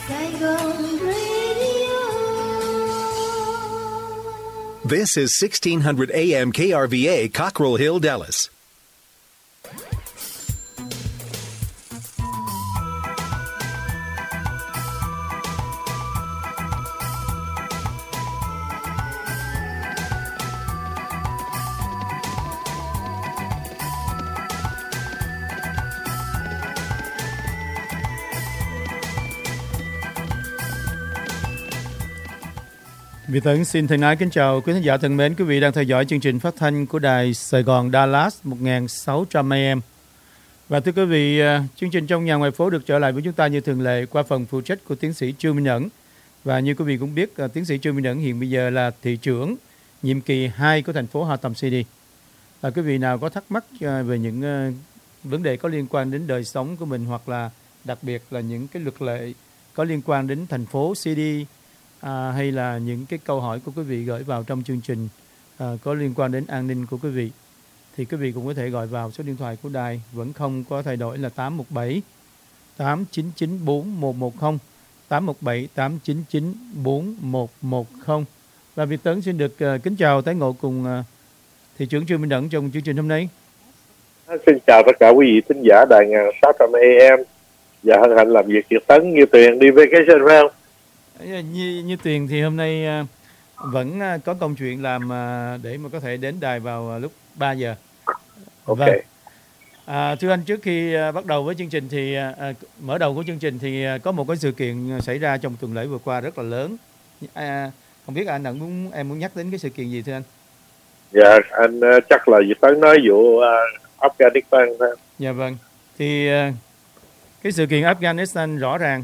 Saigon Radio. This is 1600 AM KRVA, Cockrell Hill, Dallas. Việt Tấn xin thân ái kính chào quý khán giả thân mến. Quý vị đang theo dõi chương trình phát thanh của đài Sài Gòn Dallas 1600 AM. Và thưa quý vị, chương trình Trong Nhà Ngoài Phố được trở lại với chúng ta như thường lệ qua phần phụ trách của tiến sĩ Trương Minh Ẩn. Và như quý vị cũng biết, tiến sĩ Trương Minh Ẩn hiện bây giờ là thị trưởng nhiệm kỳ 2 của thành phố Hatem City. Và quý vị nào có thắc mắc về những vấn đề có liên quan đến đời sống của mình, hoặc là đặc biệt là những cái luật lệ có liên quan đến thành phố City, hay là những cái câu hỏi của quý vị gửi vào trong chương trình có liên quan đến an ninh của quý vị, thì quý vị cũng có thể gọi vào số điện thoại của đài, vẫn không có thay đổi, là 817 899 4110, 817 899 4110. Và Việt Tấn xin được kính chào tái ngộ cùng thị trưởng Trương Minh Ẩn trong chương trình hôm nay. Xin chào tất cả quý vị thính giả đài 1600 AM, và hân hạnh làm việc Việt Tấn. Như Tuyền đi vacation phải không? Như Tuyền thì hôm nay vẫn có công chuyện làm để mà có thể đến đài vào lúc 3 giờ. Ok. Vâng. Thưa anh, trước khi bắt đầu với chương trình thì mở đầu của chương trình thì có một cái sự kiện xảy ra trong tuần lễ vừa qua rất là lớn. Không biết anh em muốn nhắc đến cái sự kiện gì thưa anh? Dạ, anh chắc là Việt Tấn nói vụ Afghanistan phải không? Dạ vâng. Thì cái sự kiện Afghanistan rõ ràng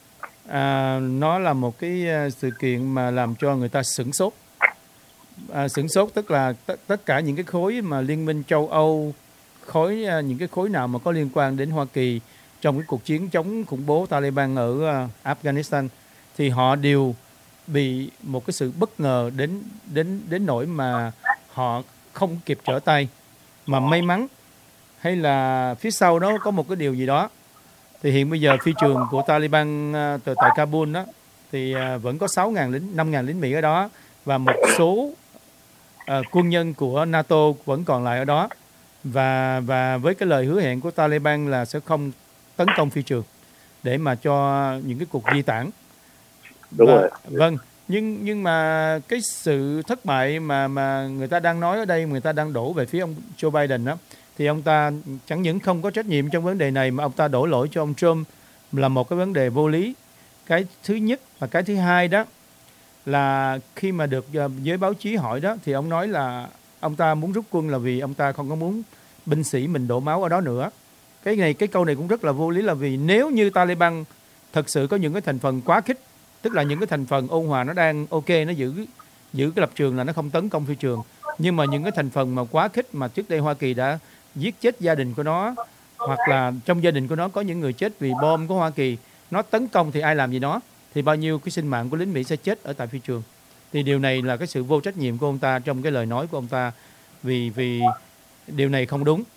nó là một cái sự kiện mà làm cho người ta sửng sốt. Sửng sốt tức là tất cả những cái khối mà Liên minh châu Âu, những cái khối nào mà có liên quan đến Hoa Kỳ trong cái cuộc chiến chống khủng bố Taliban ở Afghanistan, thì họ đều bị một cái sự bất ngờ đến nỗi mà họ không kịp trở tay. Mà may mắn hay là phía sau đó có một cái điều gì đó, thì hiện bây giờ phi trường của Taliban tại Kabul đó thì vẫn có 6.000 lính, 5.000 lính Mỹ ở đó, và một số quân nhân của NATO vẫn còn lại ở đó, và với cái lời hứa hẹn của Taliban là sẽ không tấn công phi trường để mà cho những cái cuộc di tản. Đúng rồi. Vâng, nhưng mà cái sự thất bại mà người ta đang nói ở đây, người ta đang đổ về phía ông Joe Biden đó, thì ông ta chẳng những không có trách nhiệm trong vấn đề này, mà ông ta đổ lỗi cho ông Trump là một cái vấn đề vô lý. Cái thứ nhất, và cái thứ hai đó là khi mà được giới báo chí hỏi đó, thì ông nói là ông ta muốn rút quân là vì ông ta không có muốn binh sĩ mình đổ máu ở đó nữa. Cái câu này cũng rất là vô lý, là vì nếu như Taliban thật sự có những cái thành phần quá khích, tức là những cái thành phần ôn hòa nó đang ok, nó giữ cái lập trường là nó không tấn công phi trường, nhưng mà những cái thành phần mà quá khích mà trước đây Hoa Kỳ đã giết chết gia đình của nó, hoặc là trong gia đình của nó có những người chết vì bom của Hoa Kỳ, nó tấn công thì ai làm gì nó, thì bao nhiêu cái sinh mạng của lính Mỹ sẽ chết ở tại phi trường. Thì điều này là cái sự vô trách nhiệm của ông ta trong cái lời nói của ông ta, vì điều này không đúng.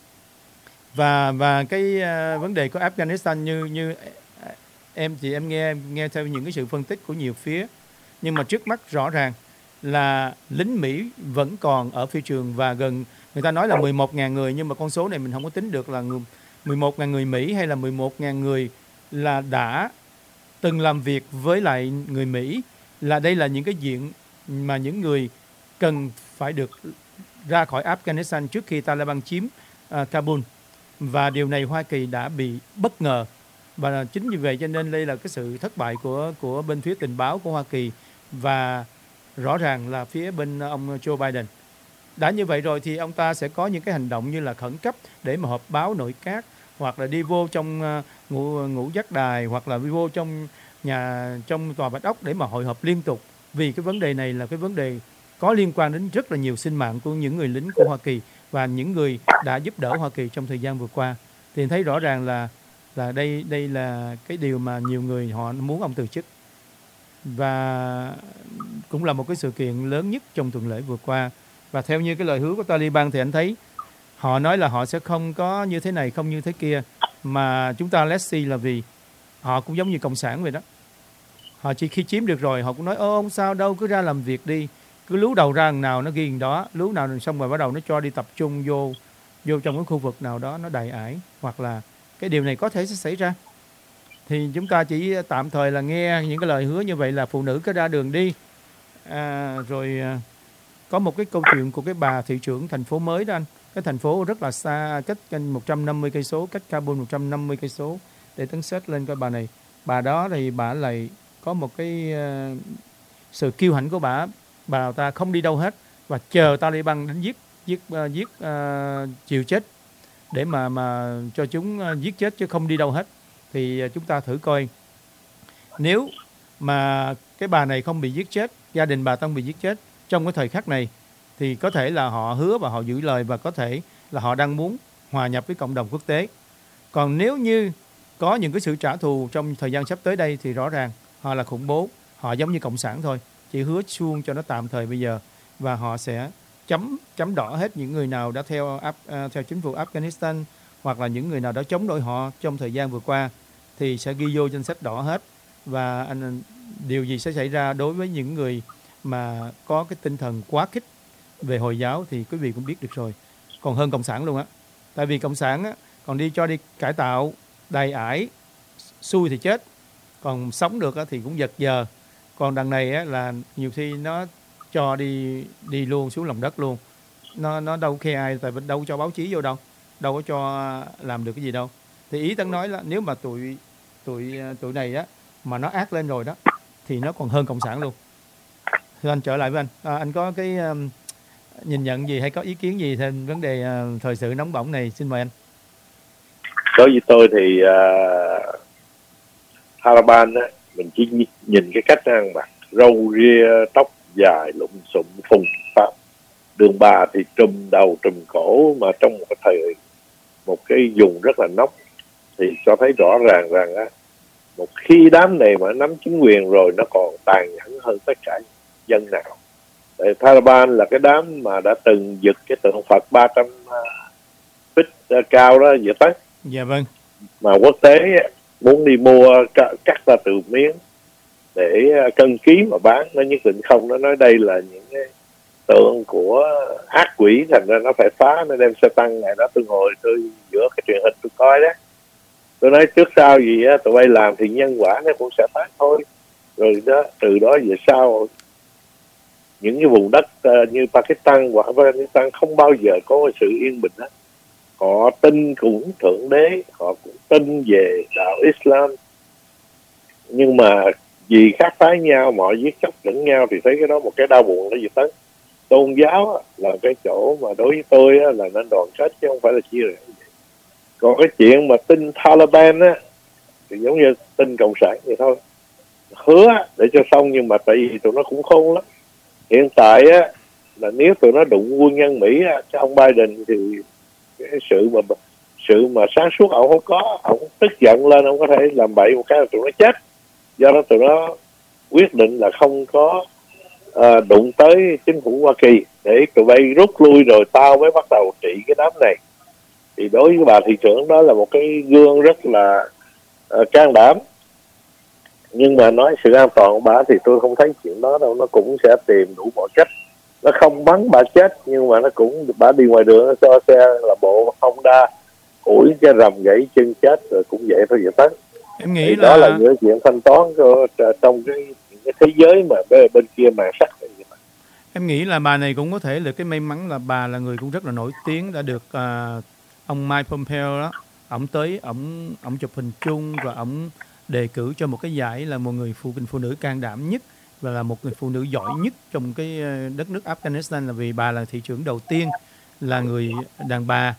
Và cái vấn đề của Afghanistan như em nghe theo những cái sự phân tích của nhiều phía, nhưng mà trước mắt rõ ràng là lính Mỹ vẫn còn ở phi trường, và gần, người ta nói là 11.000 người, nhưng mà con số này mình không có tính được là 11.000 người Mỹ hay là 11.000 người là đã từng làm việc với lại người Mỹ, là đây là những cái diện mà những người cần phải được ra khỏi Afghanistan trước khi Taliban chiếm Kabul. Và điều này Hoa Kỳ đã bị bất ngờ, và chính vì vậy cho nên đây là cái sự thất bại của bên phía tình báo của Hoa Kỳ, và rõ ràng là phía bên ông Joe Biden. Đã như vậy rồi thì ông ta sẽ có những cái hành động như là khẩn cấp để mà họp báo nội các, hoặc là đi vô trong ngũ giác đài, hoặc là đi vô trong tòa Bạch Ốc để mà hội họp liên tục, vì cái vấn đề này là cái vấn đề có liên quan đến rất là nhiều sinh mạng của những người lính của Hoa Kỳ và những người đã giúp đỡ Hoa Kỳ trong thời gian vừa qua. Thì thấy rõ ràng là đây là cái điều mà nhiều người họ muốn ông từ chức, và cũng là một cái sự kiện lớn nhất trong tuần lễ vừa qua. Và theo như cái lời hứa của Taliban thì anh thấy họ nói là họ sẽ không có như thế này, không như thế kia, mà chúng ta let's see là vì họ cũng giống như cộng sản vậy đó. Họ chỉ khi chiếm được rồi họ cũng nói không sao đâu, cứ ra làm việc đi, cứ lú đầu ra thằng nào nó ghi thằng đó, lú nào xong rồi bắt đầu nó cho đi tập trung vô trong cái khu vực nào đó nó đầy ải, hoặc là cái điều này có thể sẽ xảy ra. Thì chúng ta chỉ tạm thời là nghe những cái lời hứa như vậy là phụ nữ cứ ra đường đi. Có một cái câu chuyện của cái bà thị trưởng thành phố mới đó anh. Cái thành phố rất là xa, cách 150 cây số, cách Kabul 150 cây số, để tấn xét lên coi bà này. Bà đó thì bà lại có một cái sự kiêu hãnh của bà ta không đi đâu hết và chờ Taliban đến giết chịu chết để mà cho chúng giết chết chứ không đi đâu hết. Thì chúng ta thử coi, nếu mà cái bà này không bị giết chết, gia đình bà không bị giết chết trong cái thời khắc này, thì có thể là họ hứa và họ giữ lời, và có thể là họ đang muốn hòa nhập với cộng đồng quốc tế. Còn nếu như có những cái sự trả thù trong thời gian sắp tới đây thì rõ ràng họ là khủng bố, họ giống như cộng sản thôi, chỉ hứa suông cho nó tạm thời bây giờ, và họ sẽ chấm đỏ hết những người nào đã theo chính phủ Afghanistan, hoặc là những người nào đã chống đối họ trong thời gian vừa qua thì sẽ ghi vô danh sách đỏ hết. Và điều gì sẽ xảy ra đối với những người mà có cái tinh thần quá khích về Hồi giáo thì quý vị cũng biết được rồi, còn hơn cộng sản luôn á. Tại vì cộng sản á, còn đi cải tạo đầy ải, xui thì chết, còn sống được á, thì cũng giật giờ. Còn đằng này á, là nhiều khi nó cho đi luôn xuống lòng đất luôn, nó đâu khe ai, tại vì đâu cho báo chí vô đâu có cho làm được cái gì đâu. Thì ý Tấn nói là nếu mà tụi này á mà nó ác lên rồi đó thì nó còn hơn cộng sản luôn. Thưa anh, trở lại với anh, anh có cái nhìn nhận gì hay có ý kiến gì thêm vấn đề thời sự nóng bỏng này, xin mời anh. Đối với tôi thì Taliban á, mình chỉ nhìn cái cách ăn mặc, râu ria, tóc dài lụm xụm phùng phập, đường bà thì trùm đầu trùm cổ, mà trong một cái vùng rất là nóng, thì cho thấy rõ ràng rằng á, một khi đám này mà nắm chính quyền rồi nó còn tàn nhẫn hơn tất cả dân nào. Tại Taliban là cái đám mà đã từng giật cái tượng Phật 300 feet cao đó vậy tới. Dạ vâng. Mà quốc tế muốn đi mua cắt ra từ miếng để cân ký mà bán, nó nhất định không. Nó nói đây là những cái tượng của ác quỷ, thành ra nó phải phá, nó đem xe tăng này đó. Tôi giữa cái truyền hình tôi coi đó, tôi nói trước sau gì á, tụi bay làm thì nhân quả nó cũng sẽ phát thôi. Rồi đó, từ đó về sau những cái vùng đất như Pakistan hoặc Afghanistan không bao giờ có sự yên bình hết. Họ tin cũng thượng đế, họ cũng tin về đạo Islam, nhưng mà vì khác phái nhau mà họ giết chóc lẫn nhau, thì thấy cái đó một cái đau buồn đó gì tới. Tôn giáo là cái chỗ mà đối với tôi là nên đoàn kết chứ không phải là chia rẽ. Còn cái chuyện mà tin Taliban á thì giống như tin cộng sản vậy thôi, hứa để cho xong, nhưng mà tại vì tụi nó cũng khôn lắm. Hiện tại á là nếu tụi nó đụng quân nhân Mỹ á, cho ông Biden thì cái sự mà sáng suốt ông không có, ông tức giận lên ông có thể làm bậy một cái là tụi nó chết. Do đó tụi nó quyết định là không có đụng tới chính phủ Hoa Kỳ, để tụi bay rút lui rồi tao mới bắt đầu trị cái đám này. Thì đối với bà thị trưởng đó là một cái gương rất là can đảm. Nhưng mà nói sự an toàn của bà thì tôi không thấy chuyện đó đâu. Nó cũng sẽ tìm đủ mọi cách. Nó không bắn bà chết, nhưng mà nó cũng bà đi ngoài đường nó cho xe là bộ Honda ủi cái rầm gãy chân chết rồi cũng vậy thôi vậy tới. Em nghĩ thì là đó là những chuyện thanh toán trong cái thế giới mà bên kia màn sắt. Em nghĩ là bà này cũng có thể là cái may mắn là bà là người cũng rất là nổi tiếng, đã được ông Mike Pompeo đó, ổng tới ổng chụp hình chung và ổng đề cử cho một cái giải là một người phụ nữ can đảm nhất và là một người phụ nữ giỏi nhất trong cái đất nước Afghanistan, là vì bà là thị trưởng đầu tiên là người đàn bà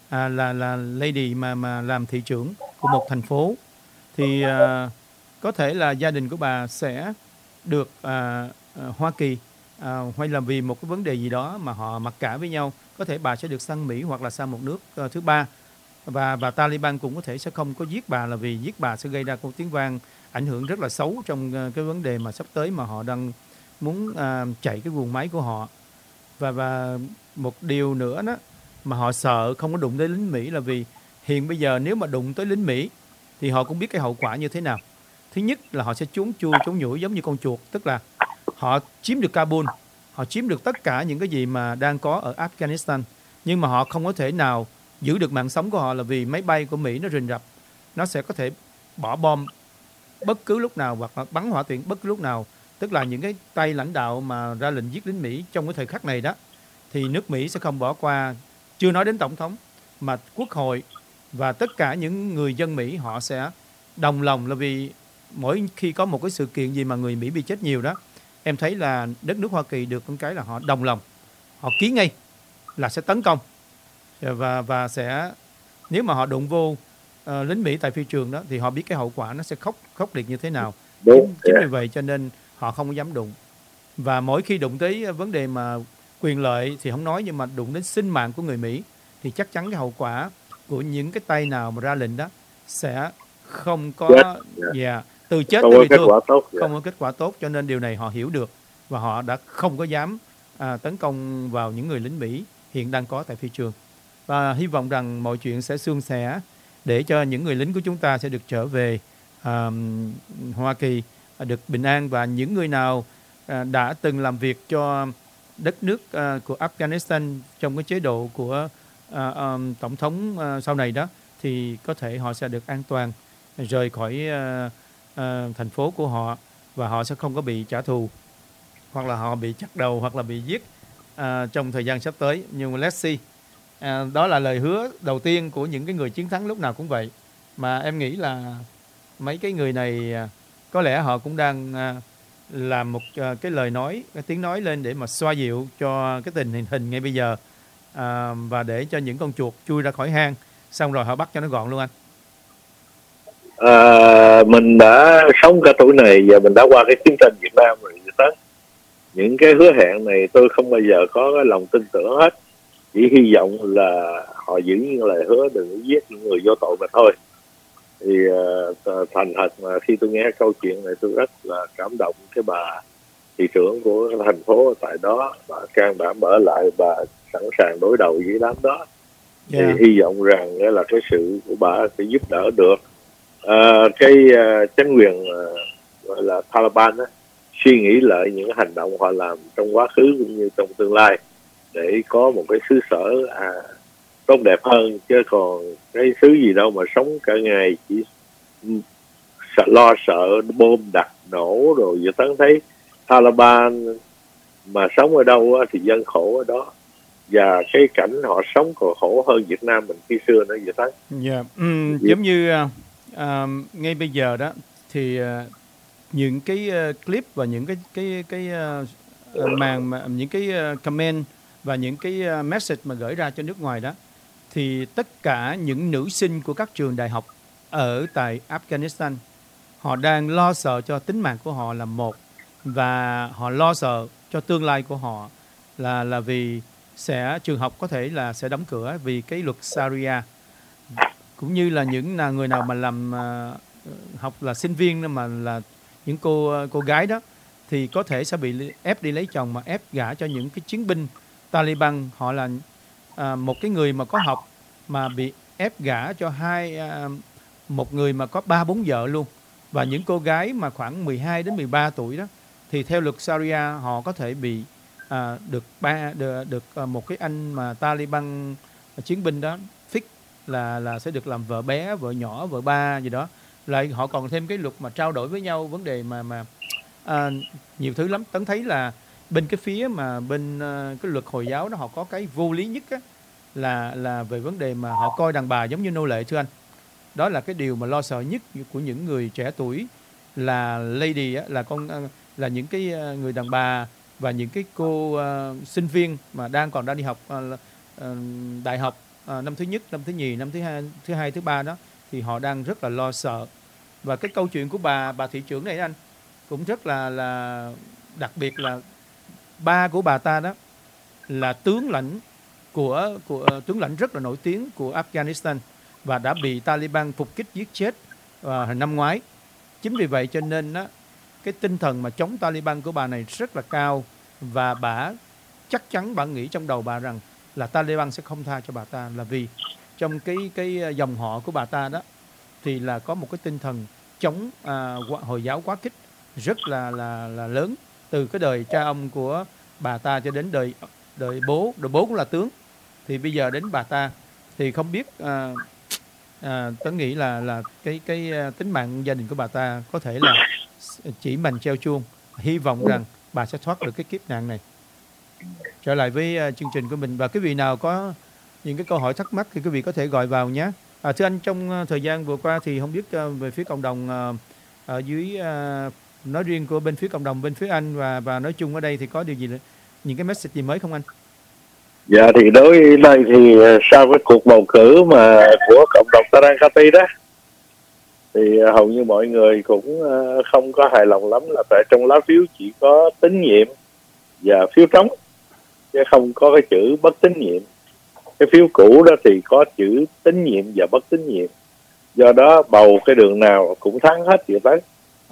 là lady mà làm thị trưởng của một thành phố. Thì có thể là gia đình của bà sẽ được Hoa Kỳ hay là vì một cái vấn đề gì đó mà họ mặc cả với nhau, có thể bà sẽ được sang Mỹ hoặc là sang một nước thứ ba, và Taliban cũng có thể sẽ không có giết bà, là vì giết bà sẽ gây ra một tiếng vang ảnh hưởng rất là xấu trong cái vấn đề mà sắp tới mà họ đang muốn chạy cái guồng máy của họ. Và một điều nữa đó mà họ sợ không có đụng tới lính Mỹ, là vì hiện bây giờ nếu mà đụng tới lính Mỹ thì họ cũng biết cái hậu quả như thế nào. Thứ nhất là họ sẽ trốn chui, trốn nhủi giống như con chuột, tức là họ chiếm được Kabul, họ chiếm được tất cả những cái gì mà đang có ở Afghanistan, nhưng mà họ không có thể nào giữ được mạng sống của họ, là vì máy bay của Mỹ nó rình rập, nó sẽ có thể bỏ bom bất cứ lúc nào hoặc là bắn hỏa tiễn bất cứ lúc nào. Tức là những cái tay lãnh đạo mà ra lệnh giết lính Mỹ trong cái thời khắc này đó, thì nước Mỹ sẽ không bỏ qua. Chưa nói đến tổng thống, mà quốc hội và tất cả những người dân Mỹ họ sẽ đồng lòng, là vì mỗi khi có một cái sự kiện gì mà người Mỹ bị chết nhiều đó, em thấy là đất nước Hoa Kỳ được cái là họ đồng lòng, họ ký ngay là sẽ tấn công, và sẽ, nếu mà họ đụng vô lính Mỹ tại phi trường đó thì họ biết cái hậu quả nó sẽ khốc liệt như thế nào. Chính vì vậy cho nên họ không có dám đụng. Và mỗi khi đụng tới vấn đề mà quyền lợi thì không nói, nhưng mà đụng đến sinh mạng của người Mỹ thì chắc chắn cái hậu quả của những cái tay nào mà ra lệnh đó sẽ không có từ chết tới bị thương, không có kết quả tốt. Cho nên điều này họ hiểu được và họ đã không có dám tấn công vào những người lính Mỹ hiện đang có tại phi trường. Và hy vọng rằng mọi chuyện sẽ suôn sẻ để cho những người lính của chúng ta sẽ được trở về Hoa Kỳ được bình an. Và những người nào đã từng làm việc cho đất nước của Afghanistan trong cái chế độ của tổng thống sau này đó, thì có thể họ sẽ được an toàn rời khỏi thành phố của họ, và họ sẽ không có bị trả thù hoặc là họ bị chặt đầu hoặc là bị giết trong thời gian sắp tới. Nhưng mà let's see, đó là lời hứa đầu tiên của những cái người chiến thắng, lúc nào cũng vậy. Mà em nghĩ là mấy cái người này có lẽ họ cũng đang làm một cái lời nói, cái tiếng nói lên để mà xoa dịu cho cái tình hình ngay bây giờ, và để cho những con chuột chui ra khỏi hang, xong rồi họ bắt cho nó gọn luôn anh. Mình đã sống cả tuổi này và mình đã qua cái chiến tranh Việt Nam rồi. Những cái hứa hẹn này tôi không bao giờ có cái lòng tin tưởng hết, chỉ hy vọng là họ giữ những lời hứa, đừng giết những người vô tội mà thôi. Thì thành thật mà khi tôi nghe câu chuyện này tôi rất là cảm động. Cái bà thị trưởng của thành phố tại đó, bà can đảm ở lại, bà sẵn sàng đối đầu với đám đó. Thì hy vọng rằng là cái sự của bà sẽ giúp đỡ được cái chính quyền gọi là Taliban đó, suy nghĩ lại những hành động họ làm trong quá khứ cũng như trong tương lai để có một cái xứ sở tốt đẹp hơn. Chứ còn cái xứ gì đâu mà sống cả ngày chỉ lo sợ bom đặt nổ rồi. Giờ Tấn thấy Taliban mà sống ở đâu thì dân khổ ở đó, và cái cảnh họ sống còn khổ hơn Việt Nam mình khi xưa nữa. Giờ Tấn giống như ngay bây giờ đó thì những cái clip và những cái màn mà những cái comment và những cái message mà gửi ra cho nước ngoài đó, thì tất cả những nữ sinh của các trường đại học ở tại Afghanistan, họ đang lo sợ cho tính mạng của họ là một, và họ lo sợ cho tương lai của họ là vì trường học có thể là sẽ đóng cửa vì cái luật Sharia, cũng như là những người nào mà làm học là sinh viên mà là những cô gái đó thì có thể sẽ bị ép đi lấy chồng, mà ép gả cho những cái chiến binh Taliban. Họ là một cái người mà có học mà bị ép gả cho một người mà có 3-4 vợ luôn. Và những cô gái mà khoảng 12 đến 13 tuổi đó thì theo luật Sharia họ có thể bị được một cái anh mà Taliban chiến binh đó fix là sẽ được làm vợ bé, vợ nhỏ, vợ ba gì đó. Lại họ còn thêm cái luật mà trao đổi với nhau vấn đề mà nhiều thứ lắm. Tấn thấy là bên cái phía mà bên cái luật Hồi giáo đó, họ có cái vô lý nhất á, là về vấn đề mà họ coi đàn bà giống như nô lệ, thưa anh. Đó là cái điều mà lo sợ nhất của những người trẻ tuổi, là lady á, là những cái người đàn bà và những cái cô sinh viên mà còn đang đi học đại học năm thứ nhất, năm thứ nhì, năm thứ hai, thứ ba đó, thì họ đang rất là lo sợ. Và cái câu chuyện của bà thị trưởng này anh cũng rất là đặc biệt, là ba của bà ta đó là tướng lãnh của tướng lãnh rất là nổi tiếng của Afghanistan và đã bị Taliban phục kích giết chết hồi năm ngoái. Chính vì vậy cho nên đó, cái tinh thần mà chống Taliban của bà này rất là cao, và bà chắc chắn bà nghĩ trong đầu bà rằng là Taliban sẽ không tha cho bà ta, là vì trong cái dòng họ của bà ta đó thì là có một cái tinh thần chống Hồi giáo quá khích rất là lớn, từ cái đời cha ông của bà ta cho đến đời bố cũng là tướng, thì bây giờ đến bà ta. Thì không biết Tấn nghĩ là cái tính mạng gia đình của bà ta có thể là chỉ mành treo chuông, hy vọng rằng bà sẽ thoát được cái kiếp nạn này. Trở lại với chương trình của mình, và quý vị nào có những cái câu hỏi thắc mắc thì quý vị có thể gọi vào nhé. Thưa anh, trong thời gian vừa qua thì không biết về phía cộng đồng ở dưới, nói riêng của bên phía cộng đồng bên phía anh và nói chung ở đây thì có điều gì, những cái message gì mới không anh? Dạ thì đối với đây thì sau cái cuộc bầu cử mà của cộng đồng Tarangkati đó, thì hầu như mọi người cũng không có hài lòng lắm, là tại trong lá phiếu chỉ có tín nhiệm và phiếu trống, chứ không có cái chữ bất tín nhiệm. Cái phiếu cũ đó thì có chữ tín nhiệm và bất tín nhiệm, do đó bầu cái đường nào cũng thắng hết vậy tới.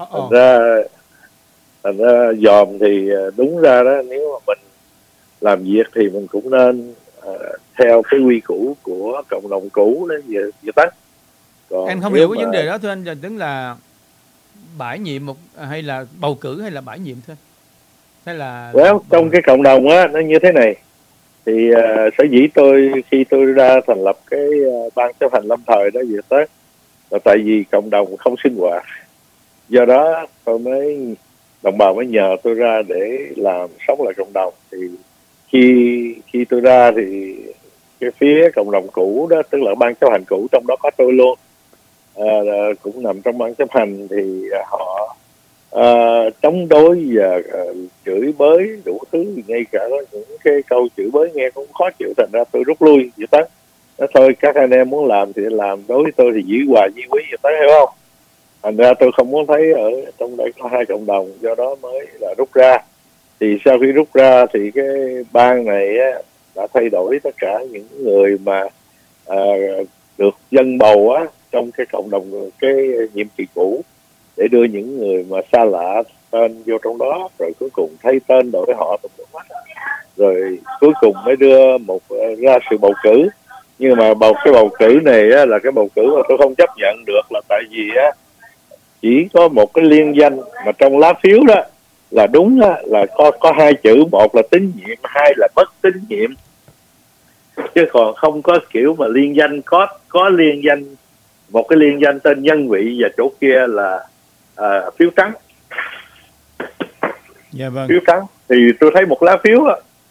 Thành ra dòm thì đúng ra đó, nếu mà mình làm việc thì mình cũng nên theo cái quy củ của cộng đồng cũ đó vậy tới. Em không hiểu cái vấn đề đó thưa anh, tức là bãi nhiệm hay là bầu cử hay là bãi nhiệm thôi, hay là trong cái cộng đồng á, nó như thế này. Thì sở dĩ khi tôi ra thành lập cái ban chấp hành lâm thời đó vậy tới, là tại vì cộng đồng không sinh hoạt, do đó đồng bào mới nhờ tôi ra để làm sống lại cộng đồng. Thì khi tôi ra thì cái phía cộng đồng cũ đó, tức là ban chấp hành cũ, trong đó có tôi luôn, cũng nằm trong ban chấp hành, thì họ chống đối và chửi bới đủ thứ, ngay cả những cái câu chửi bới nghe cũng khó chịu, thành ra tôi rút lui vậy đó. Nói thôi các anh em muốn làm thì làm, đối với tôi thì giữ hòa vi quý vậy đó, hiểu không? Thành ra tôi không muốn thấy ở trong đây có hai cộng đồng, do đó mới là rút ra. Thì sau khi rút ra thì cái ban này đã thay đổi tất cả những người mà được dân bầu trong cái cộng đồng cái nhiệm kỳ cũ, để đưa những người mà xa lạ tên vô trong đó, rồi cuối cùng thay tên đổi họ tùm lum hết, rồi cuối cùng mới đưa ra sự bầu cử. Nhưng mà cái bầu cử này là cái bầu cử mà tôi không chấp nhận được, là tại vì chỉ có một cái liên danh, mà trong lá phiếu đó là đúng là có hai chữ, một là tín nhiệm, hai là bất tín nhiệm, chứ còn không có kiểu mà liên danh. Có liên danh, một cái liên danh tên nhân vị, và chỗ kia là phiếu trắng. Dạ vâng. Phiếu trắng thì tôi thấy một lá phiếu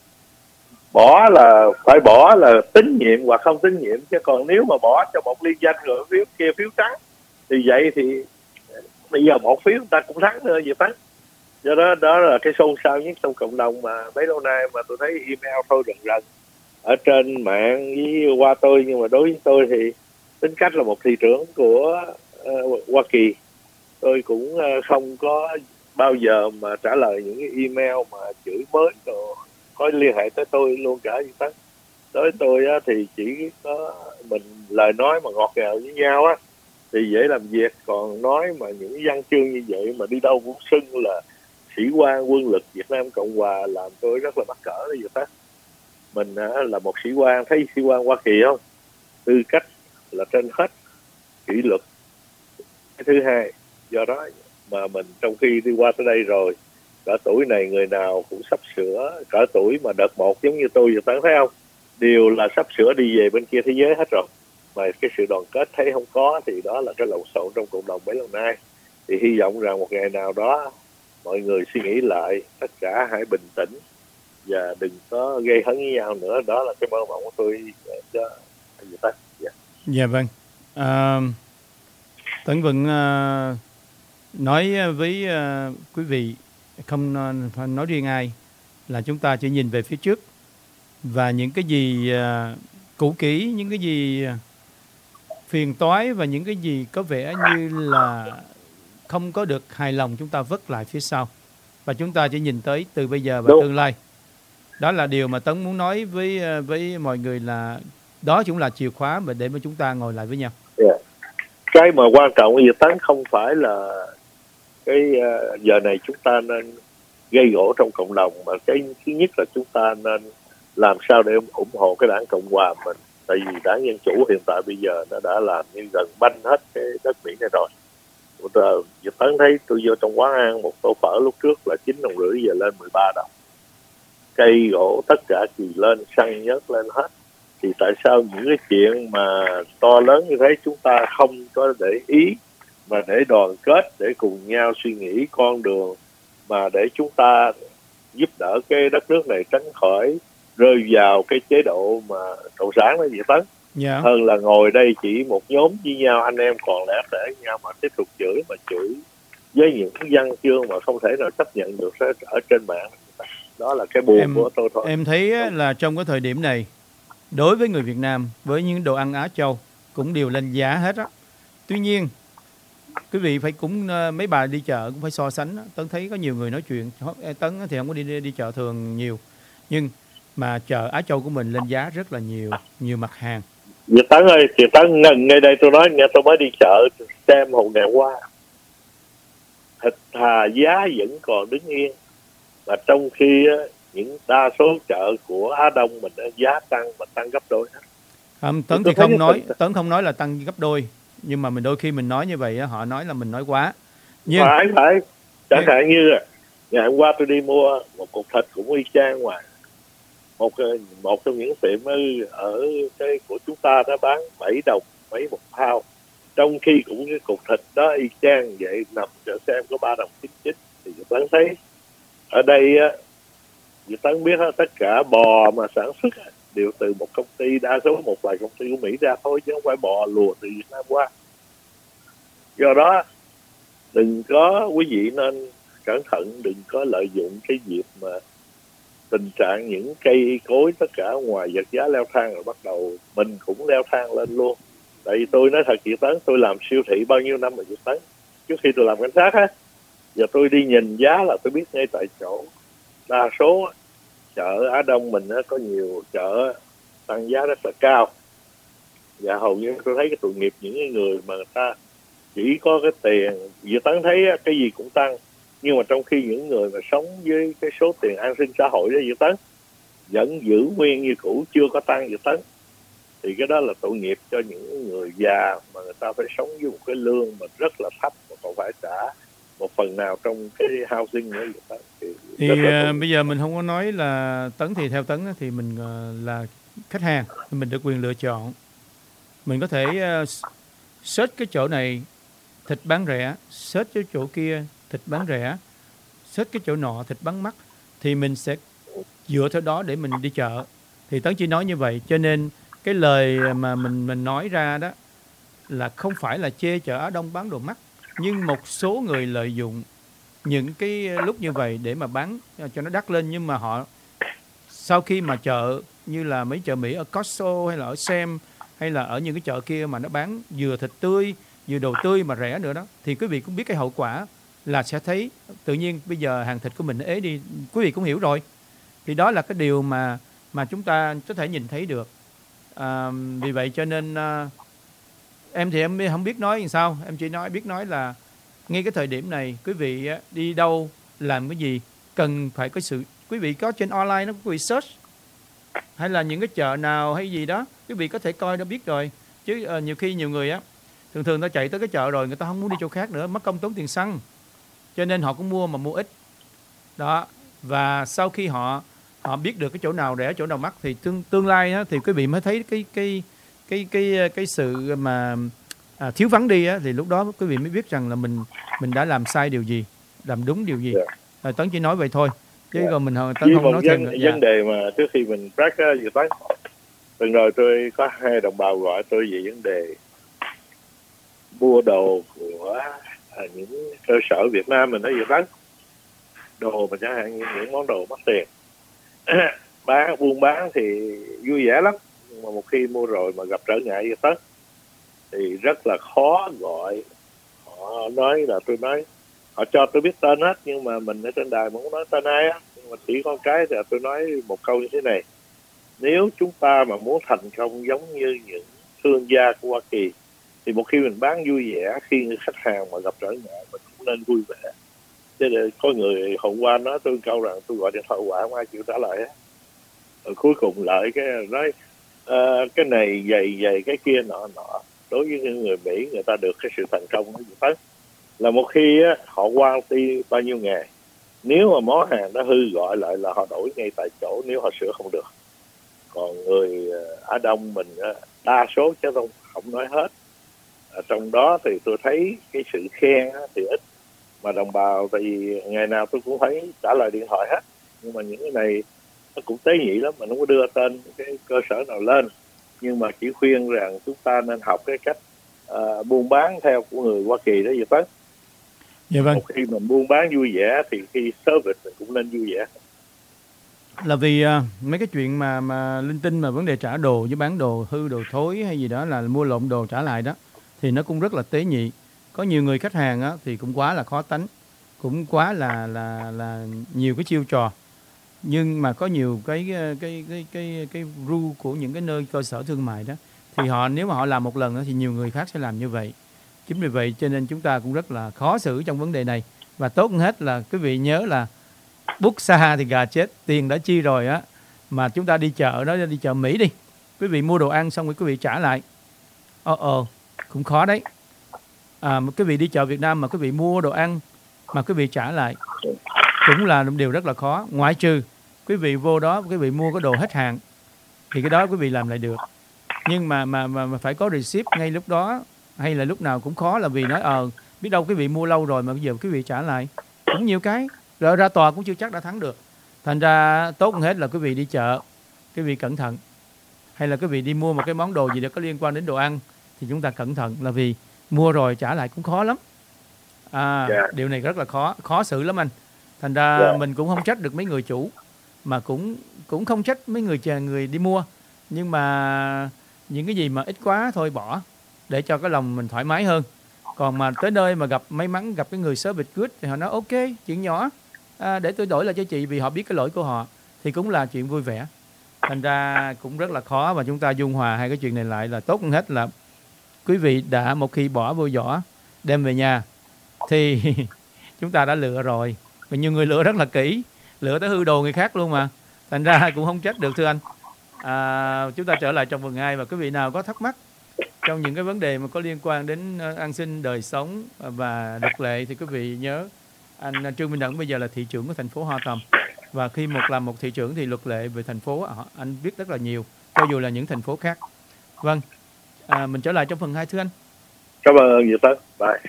phải bỏ là tín nhiệm hoặc không tín nhiệm, chứ còn nếu mà bỏ cho một liên danh rồi phiếu kia phiếu trắng thì vậy thì bây giờ một phiếu người ta cũng thắng nữa vậy đó. Do đó là cái xôn xao nhất trong cộng đồng mà mấy lâu nay, mà tôi thấy email thôi rần ở trên mạng với qua tôi. Nhưng mà đối với tôi thì tính cách là một thị trưởng của Hoa Kỳ, tôi cũng không có bao giờ mà trả lời những cái email mà chửi bới rồi có liên hệ tới tôi luôn cả gì đó. Đối với tôi thì chỉ có mình lời nói mà ngọt ngào với nhau thì dễ làm việc, còn nói mà những văn chương như vậy mà đi đâu cũng xưng là sĩ quan quân lực Việt Nam Cộng Hòa, làm tôi rất là mắc cỡ đó vậy đó. Mình là một sĩ quan, thấy sĩ quan Hoa Kỳ không, tư cách là trên hết, kỷ luật cái thứ hai. Do đó mà mình trong khi đi qua tới đây rồi, cỡ tuổi này người nào cũng sắp sửa, cỡ tuổi mà đợt một giống như tôi vậy, thấy không, đều là sắp sửa đi về bên kia thế giới hết rồi. Mà cái sự đoàn kết thấy không có, thì đó là cái lộn xộn trong cộng đồng bấy lâu nay. Thì hy vọng rằng một ngày nào đó mọi người suy nghĩ lại, tất cả hãy bình tĩnh và đừng có gây hấn với nhau nữa. Đó là cái mơ mộng của tôi cho người ta. Dạ vâng. Tấn vẫn nói với quý vị, không nói riêng ai, là chúng ta chỉ nhìn về phía trước, và những cái gì cũ kỹ, những cái gì phiền toái và những cái gì có vẻ như là không có được hài lòng, chúng ta vứt lại phía sau, và chúng ta chỉ nhìn tới từ bây giờ và tương lai. Đó là điều mà Tấn muốn nói với mọi người, là đó cũng là chìa khóa mà để mà chúng ta ngồi lại với nhau. Cái mà quan trọng của Tấn không phải là cái giờ này chúng ta nên gây gổ trong cộng đồng, mà cái thứ nhất là chúng ta nên làm sao để ủng hộ cái đảng Cộng Hòa mình. Tại vì đảng Dân Chủ hiện tại bây giờ nó đã làm như gần banh hết cái đất Mỹ này rồi. Giờ Tấn thấy tôi vô trong quán ăn một tô phở lúc trước là 9,5 đồng, giờ lên 13 đồng. Cây gỗ tất cả thì lên, xăng nhớt lên hết. Thì tại sao những cái chuyện mà to lớn như thế chúng ta không có để ý, mà để đoàn kết, để cùng nhau suy nghĩ con đường mà để chúng ta giúp đỡ cái đất nước này tránh khỏi rơi vào cái chế độ mà cộng sản đó vậy Tấn. Dạ. Hơn là ngồi đây chỉ một nhóm với nhau, anh em còn lẽ để nhau mà tiếp tục chửi với những văn chương mà không thể nào chấp nhận được ở trên mạng. Đó là cái buồn của tôi thôi. Em thấy á, là trong cái thời điểm này, đối với người Việt Nam, với những đồ ăn Á Châu cũng đều lên giá hết á. Tuy nhiên quý vị phải cũng mấy bà đi chợ cũng phải so sánh á. Tấn thấy có nhiều người nói chuyện, Tấn thì không có đi chợ thường nhiều, nhưng mà chợ Á Châu của mình lên giá rất là nhiều mặt hàng. Việt Tấn ơi, Việt Tấn ngay đây tôi nói nghe, tôi mới đi chợ xem hồi ngày qua, thịt thà giá vẫn còn đứng yên, mà trong khi những đa số chợ của Á Đông mình giá tăng mà tăng gấp đôi. Tấn thì Tấn không nói là tăng gấp đôi, nhưng mà đôi khi mình nói như vậy họ nói là mình nói quá. Nhưng phải chẳng hạn như ngày hôm qua tôi đi mua một cục thịt cũng y chang ngoài một trong những tiệm ở cái của chúng ta đã bán 7 đồng mấy một pound, trong khi cũng cái cục thịt đó y chang vậy, nằm chờ xem có 3 đồng 99. Thì Tấn thấy ở đây á, Tấn biết tất cả bò mà sản xuất đều từ một công ty, đa số một vài công ty của Mỹ ra thôi, chứ không phải bò lùa từ Việt Nam qua. Do đó đừng có, quý vị nên cẩn thận, đừng có lợi dụng cái dịp mà tình trạng những cây cối tất cả ngoài vật giá leo thang rồi bắt đầu mình cũng leo thang lên luôn. Tại vì tôi nói thật chị Tấn, tôi làm siêu thị bao nhiêu năm rồi chị Tấn, trước khi tôi làm cảnh sát á, giờ tôi đi nhìn giá là tôi biết ngay tại chỗ. Đa số chợ Á Đông mình có nhiều chợ tăng giá rất là cao, và hầu như tôi thấy cái tội nghiệp những người mà người ta chỉ có cái tiền. Vì Tấn thấy cái gì cũng tăng, nhưng mà trong khi những người mà sống với cái số tiền an sinh xã hội đó Dự Tấn vẫn giữ nguyên như cũ, chưa có tăng Dự Tấn, thì cái đó là tội nghiệp cho những người già mà người ta phải sống với một cái lương mà rất là thấp, mà còn phải trả một phần nào trong cái housing nữa Dự Tấn. Thì bây giờ mình không có nói là Tấn, thì theo Tấn thì mình là khách hàng, mình được quyền lựa chọn. Mình có thể search cái chỗ này thịt bán rẻ, search cái chỗ kia thịt bán rẻ, search cái chỗ nọ thịt bán mắc, thì mình sẽ dựa theo đó để mình đi chợ. Thì Tấn chỉ nói như vậy, cho nên cái lời mà mình nói ra đó là không phải là chê chợ Á Đông bán đồ mắc, nhưng một số người lợi dụng những cái lúc như vậy để mà bán cho nó đắt lên. Nhưng mà họ sau khi mà chợ như là mấy chợ Mỹ ở Costco hay là ở Sam hay là ở những cái chợ kia mà nó bán vừa thịt tươi vừa đồ tươi mà rẻ nữa đó, thì quý vị cũng biết cái hậu quả là sẽ thấy tự nhiên bây giờ hàng thịt của mình nó ế đi, quý vị cũng hiểu rồi. Thì đó là cái điều mà chúng ta có thể nhìn thấy được. Vì vậy cho nên em thì em không biết nói làm sao, em chỉ biết nói là ngay cái thời điểm này quý vị đi đâu làm cái gì cần phải có sự, quý vị có trên online nó quý vị search, hay là những cái chợ nào hay gì đó quý vị có thể coi đã biết rồi. Chứ nhiều khi nhiều người thường ta chạy tới cái chợ rồi người ta không muốn đi chỗ khác nữa, mất công tốn tiền xăng, cho nên họ cũng mua ít đó. Và sau khi họ biết được cái chỗ nào rẻ chỗ nào mắc thì tương lai thì quý vị mới thấy cái sự mà thiếu vắng đi thì lúc đó quý vị mới biết rằng là mình đã làm sai điều gì, làm đúng điều gì. Tấn chỉ nói vậy thôi, chứ còn mình Tấn không nói thêm. Vấn đề mà trước khi mình break Dự Tấn, từng rồi tôi có 2 đồng bào gọi tôi về vấn đề mua đồ của những cơ sở Việt Nam mình nói Dự Tấn, đồ mà chẳng hạn như những món đồ mắc tiền buôn bán thì vui vẻ lắm, nhưng mà một khi mua rồi mà gặp trở ngại Dự Tấn thì rất là khó gọi. Họ nói là tôi nói, họ cho tôi biết tên hết, nhưng mà mình ở trên đài mà không nói tên ai á. Nhưng mà chỉ có cái là tôi nói một câu như thế này: nếu chúng ta mà muốn thành công giống như những thương gia của Hoa Kỳ thì một khi mình bán vui vẻ, khi người khách hàng mà gặp trở ngại mình cũng nên vui vẻ. Thế là có người hôm qua nói tôi câu rằng tôi gọi điện thoại quả không ai chịu trả lời á. Rồi cuối cùng lại cái nói cái này dày cái kia nọ. Đối với những người Mỹ, người ta được cái sự thành công đó Dự Tấn. là một khi á, họ warranty bao nhiêu ngày, nếu mà món hàng đó hư gọi lại là họ đổi ngay tại chỗ nếu họ sửa không được. Còn người Á Đông mình á, đa số chứ không nói hết, trong đó thì tôi thấy cái sự khen á, thì ít, mà đồng bào thì ngày nào tôi cũng thấy trả lời điện thoại hết. Nhưng mà những cái này nó cũng tế nhị lắm, mình không có đưa tên cái cơ sở nào lên, nhưng mà chỉ khuyên rằng chúng ta nên học cái cách buôn bán theo của người Hoa Kỳ đó, vậy Tấn. Dạ vâng. Một khi mình buôn bán vui vẻ thì khi service mình cũng nên vui vẻ. Là vì mấy cái chuyện mà linh tinh mà vấn đề trả đồ với bán đồ hư đồ thối hay gì đó là mua lộn đồ trả lại đó thì nó cũng rất là tế nhị. Có nhiều người khách hàng á, thì cũng quá là khó tánh, cũng quá là nhiều cái chiêu trò. Nhưng mà có nhiều cái rule của những cái nơi cơ sở thương mại đó thì nếu mà họ làm một lần đó, thì nhiều người khác sẽ làm như vậy. Chính vì vậy cho nên chúng ta cũng rất là khó xử trong vấn đề này. Và tốt hơn hết là quý vị nhớ là bút xa thì gà chết, tiền đã chi rồi á, mà chúng ta đi chợ đó, đi chợ Mỹ đi, quý vị mua đồ ăn xong rồi quý vị trả lại, cũng khó đấy. Quý vị đi chợ Việt Nam mà quý vị mua đồ ăn mà quý vị trả lại cũng là một điều rất là khó, ngoại trừ quý vị vô đó quý vị mua cái đồ hết hạn thì cái đó quý vị làm lại được. Nhưng mà phải có receipt ngay lúc đó hay là lúc nào cũng khó, là vì nói biết đâu quý vị mua lâu rồi mà bây giờ quý vị trả lại, cũng nhiều cái rồi ra tòa cũng chưa chắc đã thắng được. Thành ra tốt hơn hết là quý vị đi chợ, quý vị cẩn thận, hay là quý vị đi mua một cái món đồ gì đó có liên quan đến đồ ăn thì chúng ta cẩn thận, là vì mua rồi trả lại cũng khó lắm. Điều này rất là khó xử lắm anh. Thành ra mình cũng không trách được mấy người chủ, mà cũng không trách mấy người đi mua. Nhưng mà những cái gì mà ít quá thôi bỏ, để cho cái lòng mình thoải mái hơn. Còn mà tới nơi mà may mắn gặp cái người service good thì họ nói ok, chuyện nhỏ, để tôi đổi lại cho chị, vì họ biết cái lỗi của họ, thì cũng là chuyện vui vẻ. Thành ra cũng rất là khó, và chúng ta dung hòa hai cái chuyện này lại là tốt hơn hết. Là quý vị đã một khi bỏ vô giỏ đem về nhà thì chúng ta đã lựa rồi. Và nhiều người lựa rất là kỹ, lựa tới hư đồ người khác luôn mà. Thành ra cũng không trách được thưa anh. Chúng ta trở lại trong phần 2, và quý vị nào có thắc mắc trong những cái vấn đề mà có liên quan đến an sinh đời sống và luật lệ thì quý vị nhớ anh Trương Minh Đẳng bây giờ là thị trưởng của thành phố Hoa Tầm, và khi làm một thị trưởng thì luật lệ về thành phố anh biết rất là nhiều, cho dù là những thành phố khác. Vâng, mình trở lại trong phần 2 thưa anh. Cảm ơn Diệu Tấn. Bye.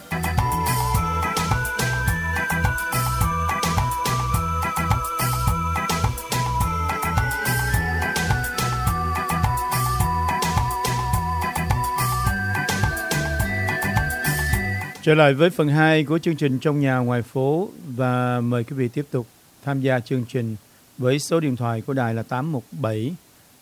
Trở lại với phần 2 của chương trình Trong Nhà Ngoài Phố, và mời quý vị tiếp tục tham gia chương trình với số điện thoại của đài là 817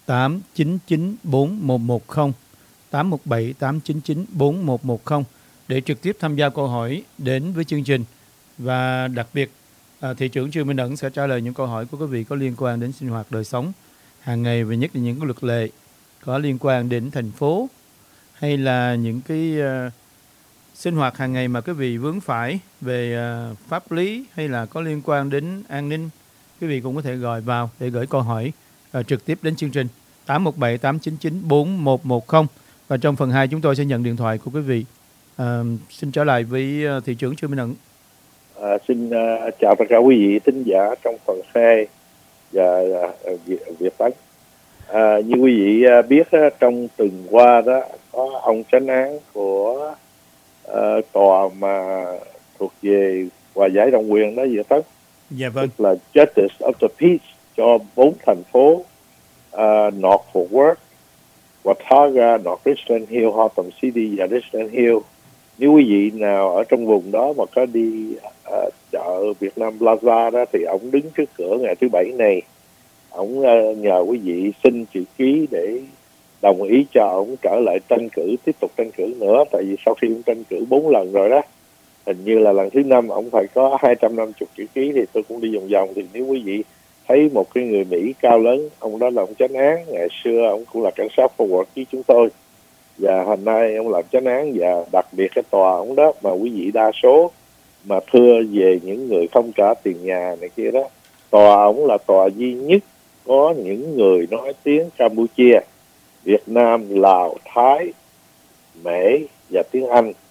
899 4110, 817 899 4110 để trực tiếp tham gia câu hỏi đến với chương trình. Và đặc biệt thị trưởng Trương Minh Ẩn sẽ trả lời những câu hỏi của quý vị có liên quan đến sinh hoạt đời sống hàng ngày, và nhất là những cái luật lệ có liên quan đến thành phố, hay là những cái sinh hoạt hàng ngày mà quý vị vướng phải về pháp lý hay là có liên quan đến an ninh. Quý vị cũng có thể gọi vào để gửi câu hỏi trực tiếp đến chương trình 817 899 4110. Và trong phần 2 chúng tôi sẽ nhận điện thoại của quý vị. Xin trở lại với thị trưởng Trương Minh Ẩn. Xin chào tất cả quý vị thính giả trong phần 2 và Việt Tấn. Như quý vị biết trong tuần qua đó có ông chánh án của tòa mà thuộc về hòa giải đồng quyền đó, Việt Tấn. Dạ vâng. Tức là Justice of the Peace cho 4 thành phố North Fort Worth, Watauga, North Richland Hill, Hotham City và Richland Hill. Nếu quý vị nào ở trong vùng đó mà có đi chợ Việt Nam Plaza đó thì ông đứng trước cửa ngày thứ Bảy này. Ông nhờ quý vị xin chữ ký để đồng ý cho ông trở lại tranh cử, tiếp tục tranh cử nữa. Tại vì sau khi ông tranh cử 4 lần rồi đó, hình như là lần thứ 5 ông phải có 250 chữ ký, thì tôi cũng đi vòng vòng. Thì nếu quý vị thấy một cái người Mỹ cao lớn, ông đó là ông chánh án, ngày xưa ông cũng là cảnh sát Fort Worth với chúng tôi, và hôm nay ông làm chánh án. Và đặc biệt cái tòa ông đó mà quý vị đa số mà thưa về những người không trả tiền nhà này kia đó, tòa ông là tòa duy nhất có những người nói tiếng Campuchia, Việt Nam, Lào, Thái, Mễ và tiếng Anh.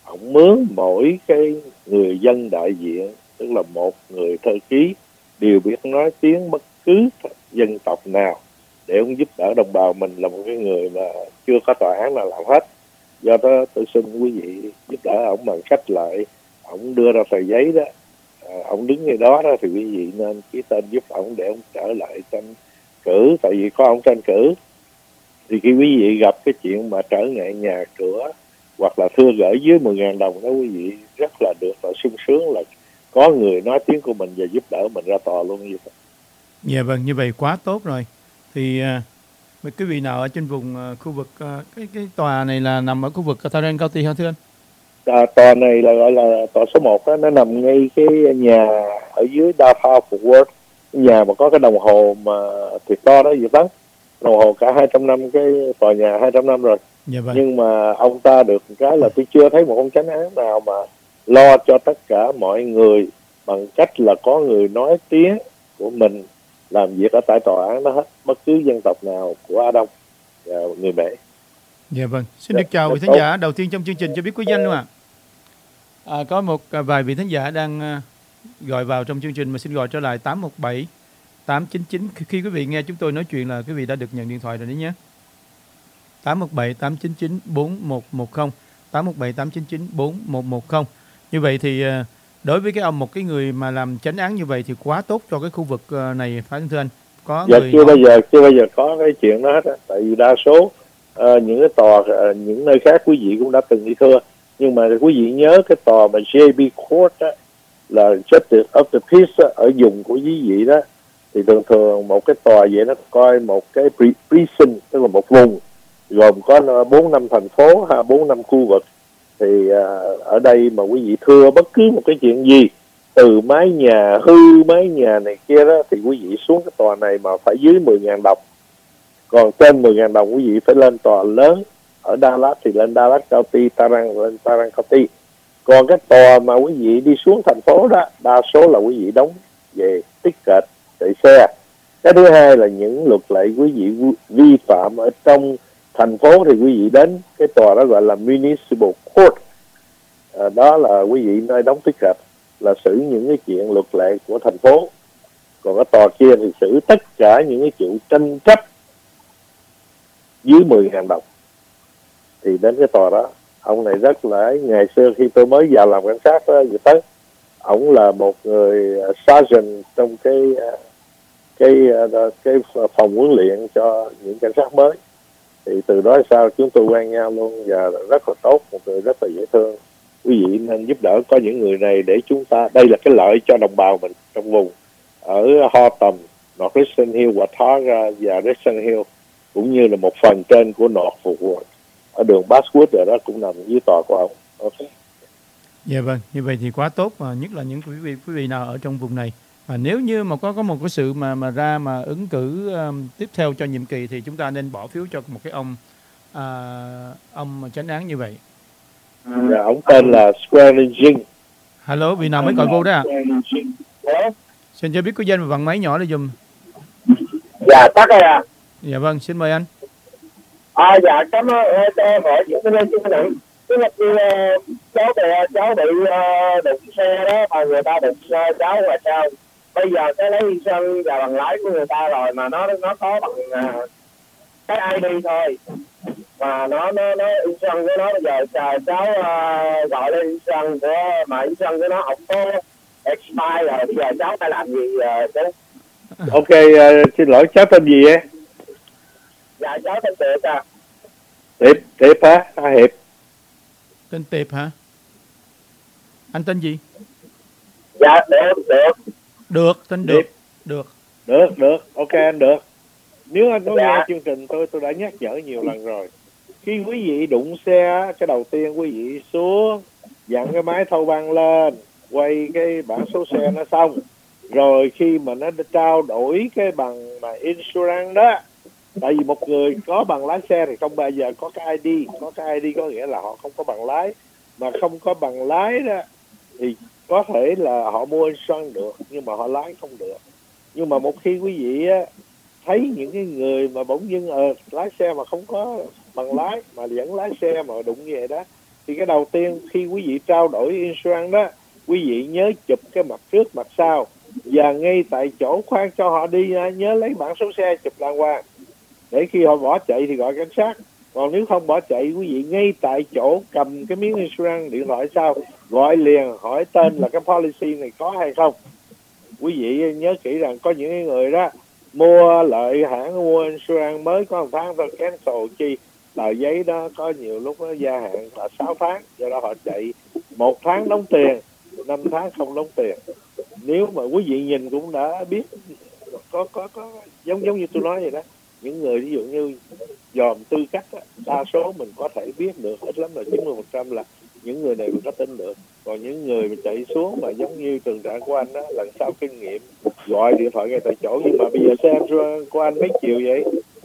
ổng mướn mỗi cái người dân đại diện, tức là một người thư ký đều biết nói tiếng bất cứ dân tộc nào, để ông giúp đỡ đồng bào mình, là một cái người mà chưa có tòa án nào làm hết. Do đó tôi xin quý vị giúp đỡ ổng bằng cách lại ổng đưa ra tờ giấy đó, ổng đứng ngay đó đó, thì quý vị nên ký tên giúp ổng để ổng trở lại tranh cử. Tại vì có ổng tranh cử thì khi quý vị gặp cái chuyện mà trở ngại nhà cửa hoặc là thưa gửi dưới 10.000 đồng đó, quý vị rất là được và sung sướng là có người nói tiếng của mình và giúp đỡ mình ra tòa luôn như vậy. Dạ vâng, như vậy quá tốt rồi. Thì quý vị nào ở trên vùng khu vực cái tòa này là nằm ở khu vực Tarrant County hả thưa anh? Tòa này là gọi là tòa số 1 đó, nó nằm ngay cái nhà ở dưới downtown Fort Worth, nhà mà có cái đồng hồ mà thiệt to đó Việt Tấn, đồng hồ cả 200 năm, cái tòa nhà 200 năm rồi. Dạ vâng. Nhưng mà ông ta được cái là tôi chưa thấy một ông chánh án nào mà lo cho tất cả mọi người bằng cách là có người nói tiếng của mình làm việc ở tại tòa án đó hết, bất cứ dân tộc nào của Á Đông và người Mỹ. Dạ vâng, xin được chào vị thính giả đầu tiên trong chương trình cho biết quý danh luôn ạ. Có một vài vị thính giả đang gọi vào trong chương trình mà xin gọi trở lại 817 899. Khi quý vị nghe chúng tôi nói chuyện là quý vị đã được nhận điện thoại rồi đấy nhé. 817 899 4110, 817 899 4110. Như vậy thì đối với một cái người mà làm chánh án như vậy thì quá tốt cho cái khu vực này, phải không thưa anh? Có dạ, người chưa bao giờ có cái chuyện đó hết á. Tại vì đa số những cái tòa những nơi khác quý vị cũng đã từng đi thưa, nhưng mà quý vị nhớ cái tòa mà JB Court á, là Justice of the Peace á, ở vùng của quý vị đó, thì thường thường một cái tòa vậy nó coi một cái precinct, tức là một vùng gồm có 4-5 thành phố hay 4-5 khu vực. Thì ở đây mà quý vị thưa bất cứ một cái chuyện gì, từ mái nhà hư, mái nhà này kia đó, thì quý vị xuống cái tòa này mà phải dưới 10.000 đồng. Còn trên 10.000 đồng quý vị phải lên tòa lớn. Ở Dallas thì lên Dallas County, lên Tarrant County. Còn cái tòa mà quý vị đi xuống thành phố đó, đa số là quý vị đóng về ticket chạy xe. Cái thứ hai là những luật lệ quý vị vi phạm ở trong thành phố thì quý vị đến cái tòa đó gọi là Municipal Court. Đó là quý vị nơi đóng ticket, là xử những cái chuyện luật lệ của thành phố. Còn cái tòa kia thì xử tất cả những cái chuyện tranh chấp dưới 10.000 đồng. Thì đến cái tòa đó, ông này rất là, ngày xưa khi tôi mới vào làm cảnh sát đó, vậy tới ổng là một người sergeant trong cái phòng huấn luyện cho những cảnh sát mới. Thì từ đó sau chúng tôi quen nhau luôn và rất là tốt, một người rất là dễ thương. Quý vị nên giúp đỡ có những người này để chúng ta, đây là cái lợi cho đồng bào mình trong vùng ở Horton, North Richland Hill, Watauga và Richland Hill, cũng như là một phần trên của North Fort Worth ở đường Basswood rồi đó, cũng nằm dưới tòa của ông. Okay. Dạ vâng, như vậy thì quá tốt, mà nhất là những quý vị nào ở trong vùng này. Và nếu như mà có một cái sự mà ứng cử tiếp theo cho nhiệm kỳ thì chúng ta nên bỏ phiếu cho một cái ông chánh án như vậy. Dạ, ông tên là Square Jing. Hello, vị nào mới gọi vô đó ạ? Xin cho biết có danh và bằng máy nhỏ để dùm. Dạ, tắt rồi à. Dạ vâng, xin mời anh. Dạ, cảm ơn cho em hỏi chuyện lên chương trình. Tức là cháu bị đụng xe đó, mà người ta đụng xe cháu là sao? Bây giờ cái lấy sân và bằng lái của người ta rồi mà nó có bằng cái ID thôi. Mà nó sân của nó bây giờ cháu gọi lên sân của mà sân của nó không có expire rồi, bây giờ cháu phải làm gì chứ? Ok, xin lỗi, cháu tên gì vậy? Dạ, cháu tên Tiệp à. Tiệp hả? Hiệp. Tên Tiệp hả? Anh tên gì? Dạ, được. Được, tên được. Được, ok anh được. Nếu anh có nghe chương trình tôi đã nhắc nhở nhiều lần rồi. Khi quý vị đụng xe, cái đầu tiên quý vị xuống, dặn cái máy thâu băng lên, quay cái bảng số xe nó xong. Rồi khi mà nó trao đổi cái bằng mà insurance đó, tại vì một người có bằng lái xe thì không bao giờ có cái ID. Có cái ID có nghĩa là họ không có bằng lái. Mà không có bằng lái đó thì có thể là họ mua insurance được, nhưng mà họ lái không được. Nhưng mà một khi quý vị thấy những cái người mà bỗng dưng lái xe mà không có bằng lái mà vẫn lái xe mà đụng như vậy đó, Thì cái đầu tiên khi quý vị trao đổi insurance đó, quý vị nhớ chụp cái mặt trước mặt sau, và ngay tại chỗ khoan cho họ đi nhớ lấy bản số xe chụp đàng hoàng, để khi họ bỏ chạy thì gọi cảnh sát. Còn nếu không bỏ chạy, quý vị ngay tại chỗ cầm cái miếng insurance, điện thoại sau gọi liền hỏi tên là cái policy này có hay không. Quý vị nhớ kỹ rằng có những người đó mua lợi hãng, mua insurance mới có 1 tháng thôi cancel chi, tờ giấy đó có nhiều lúc nó gia hạn là 6 tháng, do đó họ chạy 1 tháng đóng tiền, 5 tháng không đóng tiền. Nếu mà quý vị nhìn cũng đã biết có giống như tôi nói vậy đó, những người ví dụ như dòm tư cách á, đa số mình có thể biết được, ít lắm là 90% là những người này mình có tin được. Còn những người mà chạy xuống mà giống như trường trạng của anh đó, lần sau kinh nghiệm gọi điện thoại ngay tại chỗ. Nhưng mà bây giờ xe của anh mấy chiều vậy?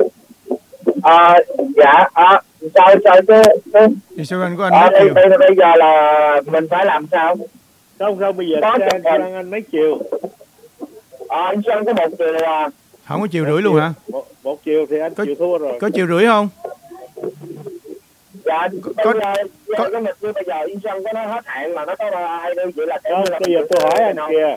Dạ, sao chứ Insurance của anh mấy chiều? bây giờ là mình phải làm sao? Không, bây giờ xe insurance anh mấy chiều? Insurance có 1 chiều à. Không có 1,5 triệu luôn hả? Một chiều thì anh chịu thua rồi. Có 1,5 triệu không? Dạ, cái mực như bây giờ insurance có nó hết hạn mà nó có ai đâu vậy là không, bây giờ tôi hỏi anh kìa.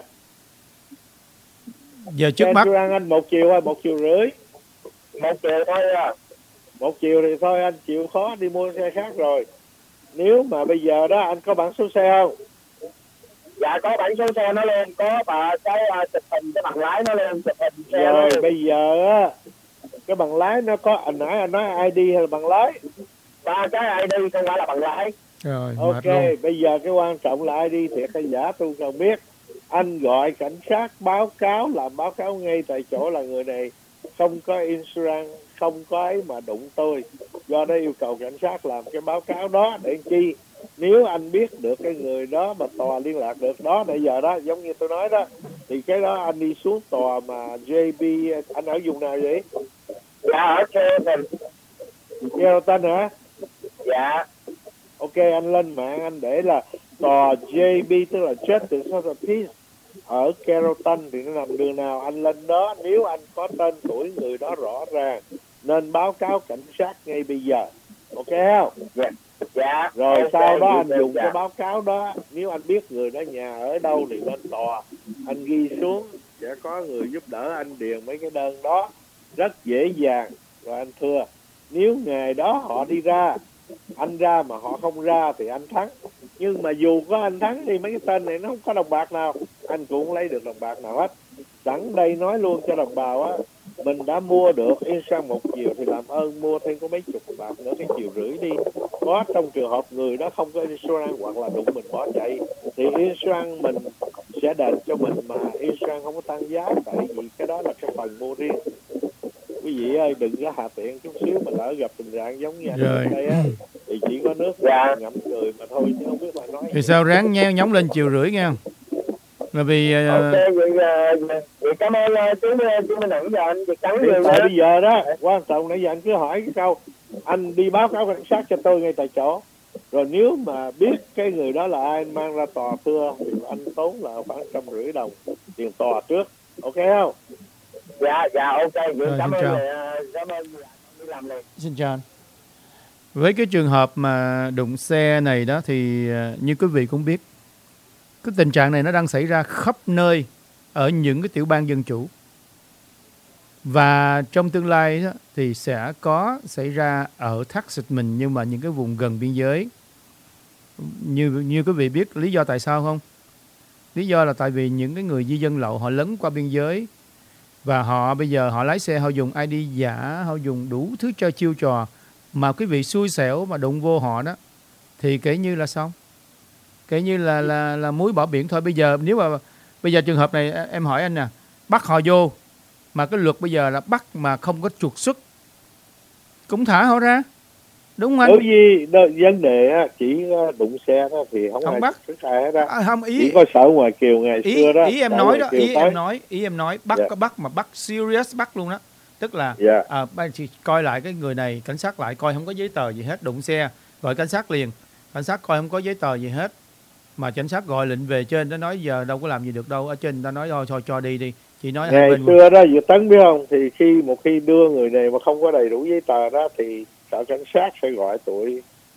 Giờ trước mắt insurance anh 1 chiều hay 1,5 triệu? 1 chiều thôi à. 1 chiều thì thôi anh chịu khó đi mua xe khác rồi. Nếu mà bây giờ đó anh có bản số xe không? Dạ có bản số xe nó lên, có và cái chụp hình cái bằng lái nó lên, chụp hình xe rồi nó bây giờ á, cái bằng lái nó có, anh nãy anh nói ID hay là bằng lái? Ba cái ID không phải là bằng lái. rồi. Ok, bây giờ cái quan trọng là ID thiệt hay giả tôi không biết. Anh gọi cảnh sát báo cáo, làm báo cáo ngay tại chỗ là người này không có insurance, không có ấy mà đụng tôi. Do đó yêu cầu cảnh sát làm cái báo cáo đó để chi. Nếu anh biết được cái người đó mà tòa liên lạc được đó, bây giờ đó giống như tôi nói đó, thì cái đó anh đi xuống tòa mà JB, anh ở vùng nào vậy? Dạ ở Carrollton hả? Dạ. Ok, anh lên mạng anh để là tòa JB, tức là Justice of the Peace ở Carrollton, thì nó nằm đường nào anh lên đó. Nếu anh có tên tuổi người đó rõ ràng nên báo cáo cảnh sát ngay bây giờ. Ok không? Dạ. Rồi okay, sau đó anh dùng dạ. cái báo cáo đó, nếu anh biết người đó nhà ở đâu thì lên tòa anh ghi xuống, sẽ có người giúp đỡ anh điền mấy cái đơn đó rất dễ dàng, rồi anh thưa. Nếu ngày đó họ đi ra, anh ra mà họ không ra thì anh thắng. Nhưng mà dù có anh thắng thì mấy cái tên này nó không có đồng bạc nào, anh cũng không lấy được đồng bạc nào hết. Sẵn đây nói luôn cho đồng bào á, mình đã mua được insurance 1 triệu thì làm ơn mua thêm có mấy chục bạc nữa, cái 1,5 triệu đi. Có trong trường hợp người đó không có insurance hoặc là đụng mình bỏ chạy thì insurance mình sẽ đền cho mình, mà insurance không có tăng giá, tại vì cái đó là cái phần mua riêng. Quý vị ơi, đừng có hạ tiện chút xíu mà lỡ gặp tình trạng giống như anh ở đây á, thì chỉ có nước ngậm người mà thôi, chứ không biết phải nói. Thì sao ráng nhóng lên 1,5 triệu nghe không? Là vì Ok, vậy cảm ơn chú Minh Hằng, giờ anh việc trắng nhiều tại bây giờ đó quan trọng nãy giờ anh cứ hỏi cái câu, anh đi báo cáo cảnh sát cho tôi ngay tại chỗ, rồi nếu mà biết cái người đó là ai, anh mang ra tòa thưa thì anh tốn là khoảng 150 đồng tiền tòa trước. Ok không? Dạ ok, vậy cảm ơn đi làm liền. Xin chào anh. Với cái trường hợp mà đụng xe này đó thì như quý vị cũng biết, cái tình trạng này nó đang xảy ra khắp nơi ở những cái tiểu bang dân chủ. Và trong tương lai đó, thì sẽ có xảy ra ở Texas mình, nhưng mà những cái vùng gần biên giới. Như quý vị biết lý do tại sao không? Lý do là tại vì những cái người di dân lậu họ lấn qua biên giới, và họ bây giờ họ lái xe, họ dùng ID giả, họ dùng đủ thứ cho chiêu trò, mà quý vị xui xẻo mà đụng vô họ đó thì kể như là xong, kể như là muối bỏ biển thôi. Bây giờ nếu mà bây giờ trường hợp này em hỏi anh nè, bắt họ vô mà cái luật bây giờ là bắt mà không có trục xuất cũng thả họ ra, đúng không anh? Đối với vấn đề chỉ đụng xe đó thì không ai bắt ai hết đó. Không, chỉ có sở ngoài kiều ngày xưa đó. Ý em nói đó, ý em nói bắt có bắt mà bắt serious, bắt luôn đó. Tức là chị coi lại cái người này, cảnh sát lại coi không có giấy tờ gì hết, đụng xe gọi cảnh sát liền, cảnh sát coi không có giấy tờ gì hết, mà cảnh sát gọi lệnh về trên, nó nói giờ đâu có làm gì được đâu, ở trên ta nói thôi cho đi đi. Chị nói ngày xưa đó Việt Tấn biết không, thì một khi đưa người này mà không có đầy đủ giấy tờ đó thì sở cảnh sát sẽ gọi tụi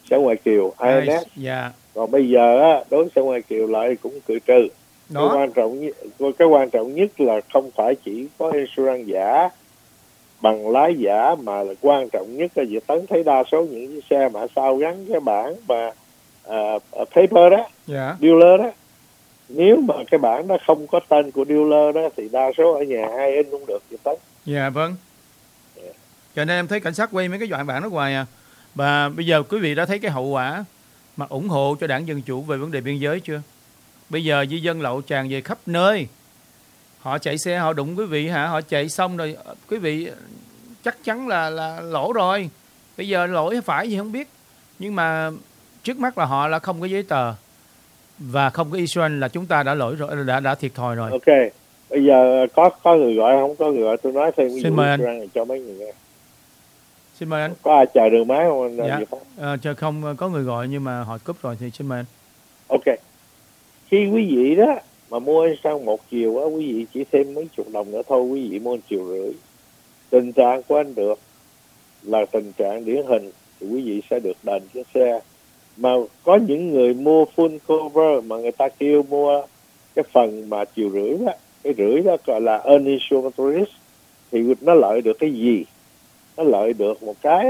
Sở Ngoại kiều INS. Dạ. Còn bây giờ á, đối với Sở Ngoại kiều lại cũng cự trừ. Cái quan trọng nhất là không phải chỉ có insurance giả, bằng lái giả, mà là quan trọng nhất là Việt Tấn thấy đa số những chiếc xe mà sau gắn cái bảng mà paper đó, Dạ. dealer đó, nếu mà cái bảng đó không có tên của dealer đó thì đa số ở nhà ai in cũng được Việt Tấn. Dạ vâng. Cho nên em thấy cảnh sát quay mấy cái đoạn bản đó hoài à. Và bây giờ quý vị đã thấy cái hậu quả mà ủng hộ cho đảng Dân Chủ về vấn đề biên giới chưa? Bây giờ di dân lậu tràn về khắp nơi. Họ chạy xe họ đụng quý vị hả? Họ chạy xong rồi quý vị chắc chắn là lỗ rồi. Bây giờ lỗi hay phải gì không biết. Nhưng mà trước mắt là họ là không có giấy tờ và không có insurance là chúng ta đã lỗi rồi, đã thiệt thòi rồi. Ok. Bây giờ có người gọi không có người gọi, tôi nói thêm cái Xin mời anh. cho mấy người nghe. Xin mời anh. Có ai chờ đường máy không anh? Dạ. Chờ không có người gọi nhưng mà họ cúp rồi thì xin mời anh. Ok. Khi quý vị đó mà mua sang một chiều á, quý vị chỉ thêm mấy chục đồng nữa thôi, quý vị mua 1,5 triệu. Tình trạng của anh được là tình trạng điển hình thì quý vị sẽ được đền cái xe. Mà có những người mua full cover mà người ta kêu mua cái phần mà 1,5 triệu đó, cái rưỡi đó gọi là uninsured risk, thì nó lợi được cái gì? Nó lợi được một cái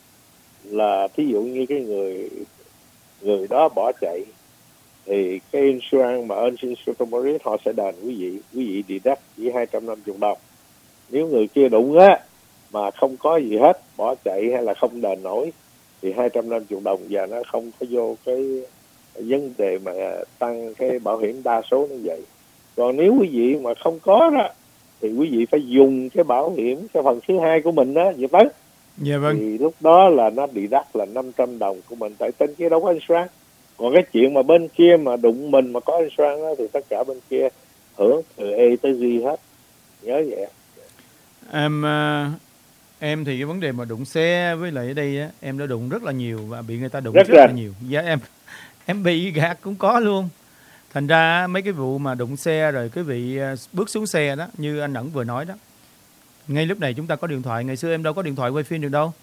là thí dụ như cái người đó bỏ chạy thì cái insurance mà uninsured risk họ sẽ đền quý vị deduct chỉ 250 đồng. Nếu người kia đụng á mà không có gì hết, bỏ chạy hay là không đền nổi thì 250 đồng, và nó không có vô cái vấn đề mà tăng cái bảo hiểm, đa số như vậy. Còn nếu quý vị mà không có đó thì quý vị phải dùng cái bảo hiểm, cái phần thứ hai của mình đó, vậy Tấn. Dạ vâng. Thì lúc đó là nó deduct là 500 đồng của mình, tại tên kia đâu có insurance. Còn cái chuyện mà bên kia mà đụng mình mà có insurance đó, thì tất cả bên kia hưởng từ A tới Z hết. Nhớ vậy. Em thì cái vấn đề mà đụng xe với lại ở đây á, em đã đụng rất là nhiều và bị người ta đụng rất là nhiều. Dạ em bị gạt cũng có luôn. Thành ra mấy cái vụ mà đụng xe rồi quý vị bước xuống xe đó, như anh Ẩn vừa nói đó, ngay lúc này chúng ta có điện thoại. Ngày xưa em đâu có điện thoại quay phim được đâu.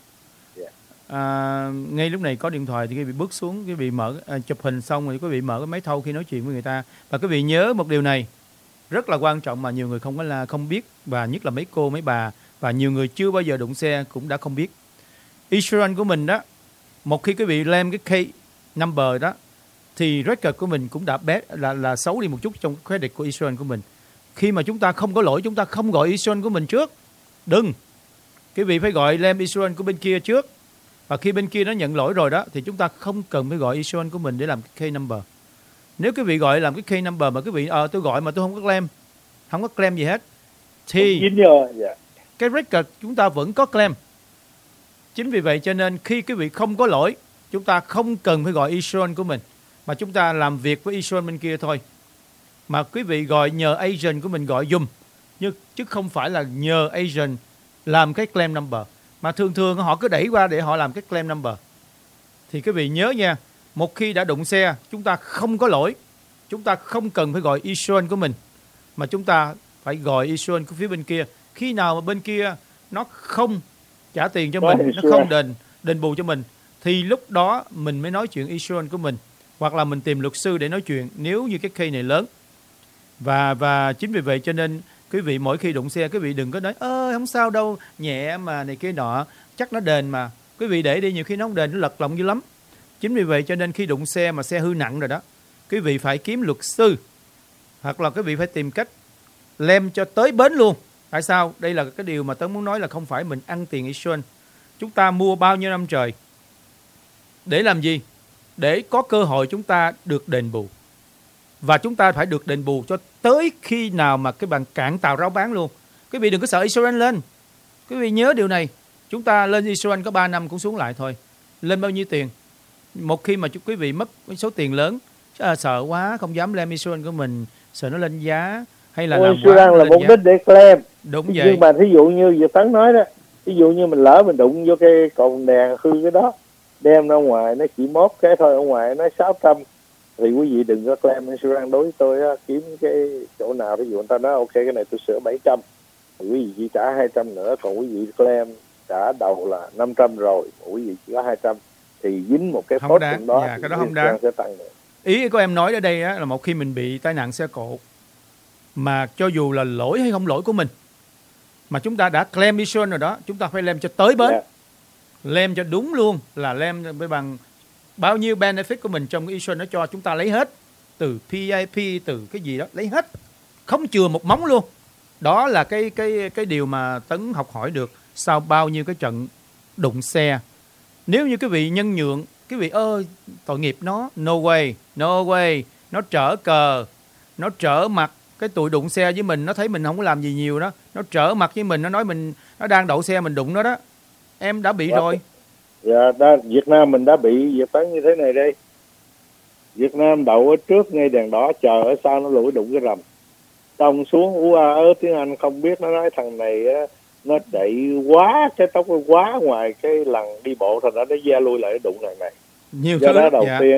Ngay lúc này có điện thoại thì quý vị bước xuống, quý vị mở chụp hình xong rồi quý vị mở cái máy thâu khi nói chuyện với người ta. Và quý vị nhớ một điều này rất là quan trọng mà nhiều người không biết, và nhất là mấy cô mấy bà và nhiều người chưa bao giờ đụng xe cũng đã không biết. Insurance của mình đó, một khi quý vị claim cái case number đó thì record của mình cũng đã là xấu đi một chút trong credit của insurance của mình. Khi mà chúng ta không có lỗi, chúng ta không gọi insurance của mình trước. Đừng. Quý vị phải gọi claim insurance của bên kia trước. Và khi bên kia nó nhận lỗi rồi đó thì chúng ta không cần phải gọi insurance của mình để làm cái case number. Nếu quý vị gọi làm cái case number mà quý vị tôi gọi mà tôi không có claim gì hết thì cái record chúng ta vẫn có claim. Chính vì vậy cho nên khi quý vị không có lỗi, chúng ta không cần phải gọi insurance của mình, mà chúng ta làm việc với insurance bên kia thôi. Mà quý vị gọi nhờ agent của mình gọi dùm, chứ không phải là nhờ agent làm cái claim number. Mà thường họ cứ đẩy qua để họ làm cái claim number. Thì quý vị nhớ nha, một khi đã đụng xe, chúng ta không có lỗi, chúng ta không cần phải gọi insurance của mình, mà chúng ta phải gọi insurance của phía bên kia. Khi nào mà bên kia nó không trả tiền cho mình, nó không đền bù cho mình, thì lúc đó mình mới nói chuyện insurance của mình, hoặc là mình tìm luật sư để nói chuyện nếu như cái case này lớn. Và chính vì vậy cho nên quý vị mỗi khi đụng xe, quý vị đừng có nói không sao đâu, nhẹ mà này kia nọ, chắc nó đền mà. Quý vị để đi, nhiều khi nó không đền, nó lật lọng dữ lắm. Chính vì vậy cho nên khi đụng xe mà xe hư nặng rồi đó, quý vị phải kiếm luật sư, hoặc là quý vị phải tìm cách lem cho tới bến luôn. Tại sao? Đây là cái điều mà Tấn muốn nói, là không phải mình ăn tiền insurance. Chúng ta mua bao nhiêu năm trời để làm gì? Để có cơ hội chúng ta được đền bù. Và chúng ta phải được đền bù cho tới khi nào mà cái bằng cạn tàu ráo bán luôn. Quý vị đừng có sợ insurance lên. Quý vị nhớ điều này, chúng ta lên insurance có 3 năm cũng xuống lại thôi. Lên bao nhiêu tiền? Một khi mà quý vị mất số tiền lớn, sợ quá không dám claim insurance của mình, sợ nó lên giá hay là làm quá là mục đích để claim. Đúng vậy. Nhưng mà thí dụ như Việt Tấn nói đó, ví dụ như mình lỡ mình đụng vô cái cột đèn hư cái đó, đem ra ngoài nó chỉ mót cái thôi, ở ngoài nó 600, thì quý vị đừng có claim insurance. Đối với tôi á, kiếm cái chỗ nào ví dụ người ta nói ok cái này tôi sửa 700 thì quý vị chỉ trả 200 nữa, còn quý vị claim trả đầu là 500 rồi, quý vị chỉ có 200 thì dính một cái Không phốt đáng. trong đó Dạ, thì cái đó không xăng đáng. sẽ tăng nữa. Ý của em nói ở đây á, là một khi mình bị tai nạn xe cộ mà cho dù là lỗi hay không lỗi của mình mà chúng ta đã claim insurance rồi đó, chúng ta phải claim cho tới bến, Dạ. claim cho đúng luôn, là claim với bằng bao nhiêu benefit của mình trong cái insurance nó cho chúng ta lấy hết, từ PIP từ cái gì đó lấy hết, không chừa một móng luôn. Đó là cái điều mà Tấn học hỏi được sau bao nhiêu cái trận đụng xe. Nếu như quý vị nhân nhượng, quý vị ơi tội nghiệp nó, no way, nó trở cờ, nó trở mặt. Cái tụi đụng xe với mình, nó thấy mình không có làm gì nhiều đó, nó trở mặt với mình, nó nói mình, nó đang đậu xe mình đụng nó đó. Em đã bị rồi. Dạ, Việt Nam mình đã bị Việt Tấn như thế này đây. Việt Nam đậu ở trước ngay đèn đỏ, chờ ở sau nó lủi đụng cái rầm, tông xuống tiếng Anh không biết, nó nói thằng này á, nó chạy quá cái tốc quá ngoài cái lần đi bộ, thành ra nó gia lui lại đụng thằng này. Nhiều Do thứ đó lắm.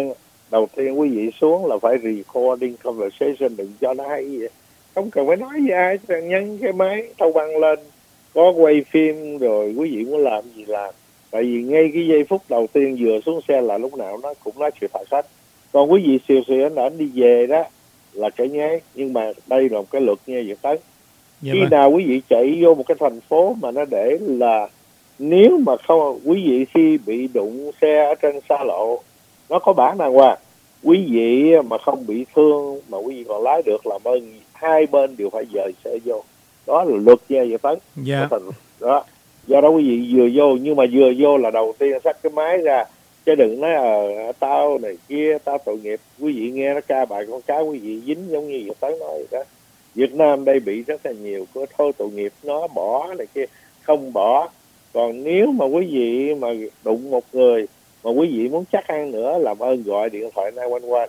đầu tiên quý vị xuống là phải recording conversation, đừng cho nó hay vậy. Không cần phải nói với ai, nhấn cái máy thâu băng lên, có quay phim rồi quý vị muốn làm gì làm. Tại vì ngay cái giây phút đầu tiên vừa xuống xe là lúc nào nó cũng nói chuyện phạt sách. Còn quý vị xìu ảnh đi về đó là cái nháy. Nhưng mà đây là một cái luật nha Việt Tấn. Khi nào quý vị chạy vô một cái thành phố mà nó để là nếu mà không, quý vị khi bị đụng xe ở trên xa lộ, nó có bảng đàng hoàng, quý vị mà không bị thương mà quý vị còn lái được, làm ơn hai bên đều phải dời xe vô. Đó là luật nha Việt Tấn. Dạ. Đó. Do đó quý vị vừa vô, nhưng mà vừa vô là đầu tiên xách cái máy ra, chứ đừng nói tao này kia, tao tội nghiệp. Quý vị nghe nó ca bài con cá, quý vị dính giống như Việt Tấn nói đó. Việt Nam đây bị rất là nhiều, có thôi tội nghiệp nó bỏ này kia, không bỏ. Còn nếu mà quý vị mà đụng một người mà quý vị muốn chắc ăn nữa, làm ơn gọi điện thoại 911.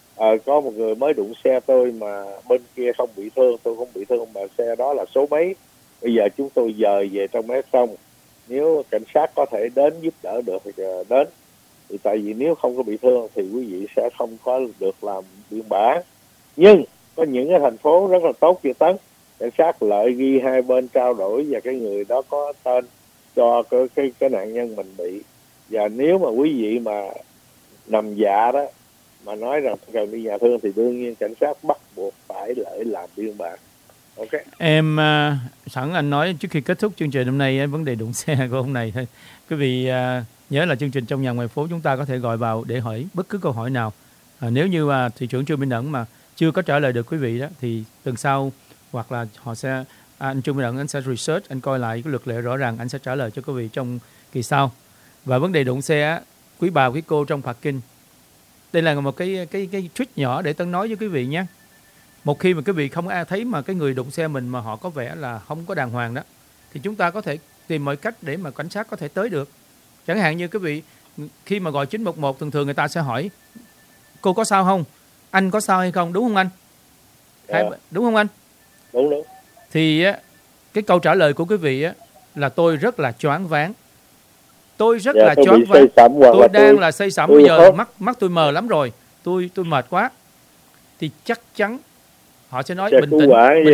Có một người mới đụng xe tôi mà bên kia không bị thương, tôi không bị thương, mà xe đó là số mấy, bây giờ chúng tôi dời về trong máy xong. Nếu cảnh sát có thể đến giúp đỡ được thì đến. Thì tại vì nếu không có bị thương thì quý vị sẽ không có được làm biên bản. Nhưng có những cái thành phố rất là tốt Việt Tấn, cảnh sát lợi ghi hai bên trao đổi và cái người đó có tên cho cái nạn nhân mình bị. Và nếu mà quý vị mà nằm dạ đó mà nói rằng cần đi nhà thương thì đương nhiên cảnh sát bắt buộc phải lại làm biên bản. Ok. Em sẵn anh nói trước khi kết thúc chương trình hôm nay vấn đề đụng xe của ông này thôi. Quý vị nhớ là chương trình Trong Nhà Ngoài Phố chúng ta có thể gọi vào để hỏi bất cứ câu hỏi nào. Nếu như mà thị trưởng Trương Minh Ẩn mà chưa có trả lời được quý vị đó thì tuần sau hoặc là họ sẽ anh Trương Minh Ẩn anh sẽ research, anh coi lại cái luật lệ rõ ràng, anh sẽ trả lời cho quý vị trong kỳ sau. Và vấn đề đụng xe, quý bà quý cô trong parking, đây là một cái trick nhỏ để Tấn nói với quý vị nhé. Một khi mà quý vị không ai thấy mà cái người đụng xe mình mà họ có vẻ là không có đàng hoàng đó, thì chúng ta có thể tìm mọi cách để mà cảnh sát có thể tới được. Chẳng hạn như quý vị khi mà gọi 911 thường người ta sẽ hỏi cô có sao không, anh có sao hay không, đúng không anh? Đúng không anh? Đúng. Thì cái câu trả lời của quý vị là tôi rất là choáng váng. Tôi rất là choáng váng. Tôi đang là say sẩm bây giờ, mắt tôi mờ lắm rồi. Tôi mệt quá. Thì chắc chắn họ sẽ nói bình tĩnh,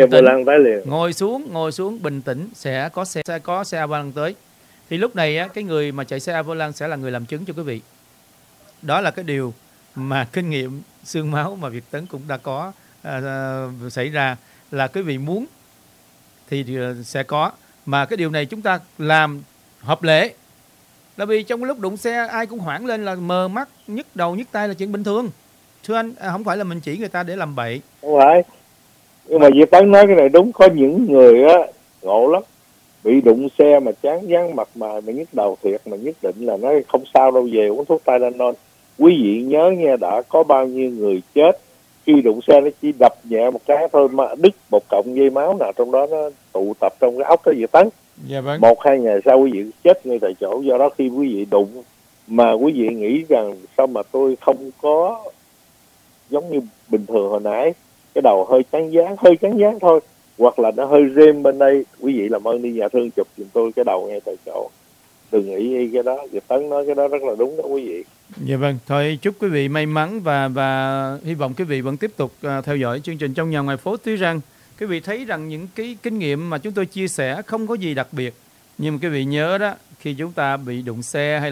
ngồi xuống bình tĩnh, sẽ có xe ambulance tới. Thì lúc này cái người mà chạy xe ambulance sẽ là người làm chứng cho quý vị. Đó là cái điều mà kinh nghiệm xương máu mà Việt Tấn cũng đã có xảy ra, là quý vị muốn thì sẽ có. Mà cái điều này chúng ta làm hợp lệ, là vì trong lúc đụng xe ai cũng hoảng lên là mờ mắt, nhức đầu nhức tay là chuyện bình thường. Thưa anh, không phải là mình chỉ người ta để làm bậy. Không phải. Nhưng mà Việt Tấn nói cái này đúng, có những người ngộ lắm, bị đụng xe mà chán váng mặt mà nhức đầu thiệt, mà nhất định là nói không sao đâu, về uống thuốc Tylenol. Quý vị nhớ nghe, đã có bao nhiêu người chết khi đụng xe, nó chỉ đập nhẹ một cái thôi mà đứt một cọng dây máu nào trong đó nó tụ tập trong cái óc đó Việt Tấn. Dạ vâng. 1-2 ngày sau quý vị chết ngay tại chỗ. Do đó khi quý vị đụng mà quý vị nghĩ rằng sao mà tôi không có giống như bình thường hồi nãy, cái đầu hơi chán dáng thôi, hoặc là nó hơi rêm bên đây, quý vị làm ơn đi nhà thương chụp giùm tôi cái đầu ngay tại chỗ. Đừng nghĩ cái đó. Việt Tấn nói cái đó rất là đúng đó quý vị. Dạ vâng, thôi chúc quý vị may mắn và hy vọng quý vị vẫn tiếp tục theo dõi chương trình Trong Nhà Ngoài Phố. Tuy rằng quý vị thấy rằng những cái kinh nghiệm mà chúng tôi chia sẻ không có gì đặc biệt, nhưng mà quý vị nhớ đó, khi chúng ta bị đụng xe hay là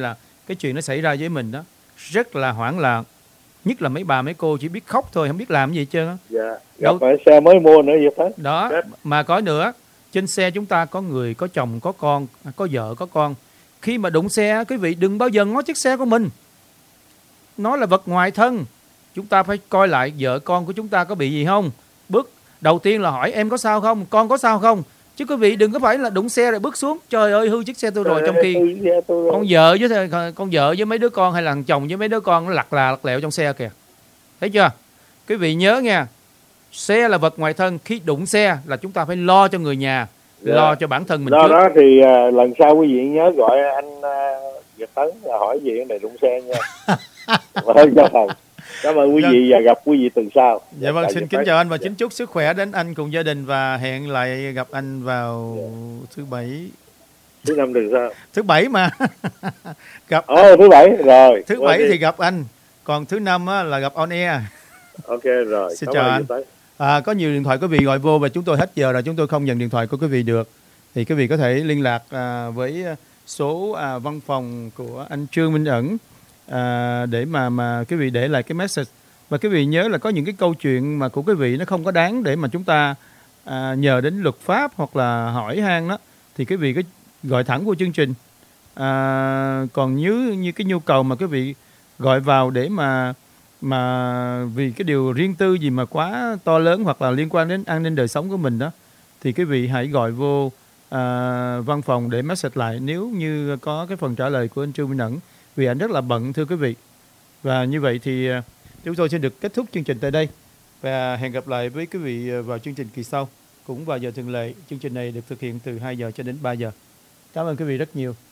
cái chuyện nó xảy ra với mình đó, rất là hoảng loạn, nhất là mấy bà mấy cô chỉ biết khóc thôi, không biết làm gì hết trơn á. Dạ. Đâu- Gặp phải xe mới mua nữa vậy phải. Đó, mà có nữa, trên xe chúng ta có người, có chồng, có con, có vợ, có con. Khi mà đụng xe, quý vị đừng bao giờ ngó chiếc xe của mình. Nó là vật ngoài thân. Chúng ta phải coi lại vợ con của chúng ta có bị gì không. Bước đầu tiên là hỏi em có sao không, con có sao không. Chứ quý vị đừng có phải là đụng xe rồi bước xuống, trời ơi hư chiếc xe tôi rồi, trong khi con vợ với mấy đứa con hay là thằng chồng với mấy đứa con nó lặt lẹo trong xe kìa. Thấy chưa? Quý vị nhớ nha, xe là vật ngoài thân, khi đụng xe là chúng ta phải lo cho người nhà, Dạ. lo cho bản thân mình Do trước. đó thì lần sau quý vị nhớ gọi anh Việt Tấn là hỏi gì vấn đề đụng xe nha. Cảm ơn quý vị và gặp quý vị tuần sau. Dạ vâng, Tại xin Việt kính Tấn. chào anh và xin chúc sức khỏe đến anh cùng gia đình, và hẹn lại gặp anh vào thứ bảy. Thứ năm tuần sau. Thứ bảy mà. Gặp Thứ bảy rồi. thứ bảy thì gặp anh, còn thứ năm á, là gặp on air. Ok rồi. Xin Cảm chào ơn anh. Việt Tấn. Có nhiều điện thoại quý vị gọi vô và chúng tôi hết giờ rồi, chúng tôi không nhận điện thoại của quý vị được. Thì quý vị có thể liên lạc với số văn phòng của anh Trương Minh Ẩn để mà quý vị để lại cái message. Và quý vị nhớ là có những cái câu chuyện mà của quý vị nó không có đáng để mà chúng ta nhờ đến luật pháp hoặc là hỏi han đó, thì quý vị cứ gọi thẳng vô chương trình. Còn như cái nhu cầu mà quý vị gọi vào để mà vì cái điều riêng tư gì mà quá to lớn hoặc là liên quan đến an ninh đời sống của mình đó, thì quý vị hãy gọi vô văn phòng để message lại nếu như có cái phần trả lời của anh Trương Minh Ẩn, vì anh rất là bận thưa quý vị. Và như vậy thì chúng tôi sẽ được kết thúc chương trình tại đây, và hẹn gặp lại với quý vị vào chương trình kỳ sau cũng vào giờ thường lệ. Chương trình này được thực hiện từ 2 giờ cho đến 3 giờ. Cảm ơn quý vị rất nhiều.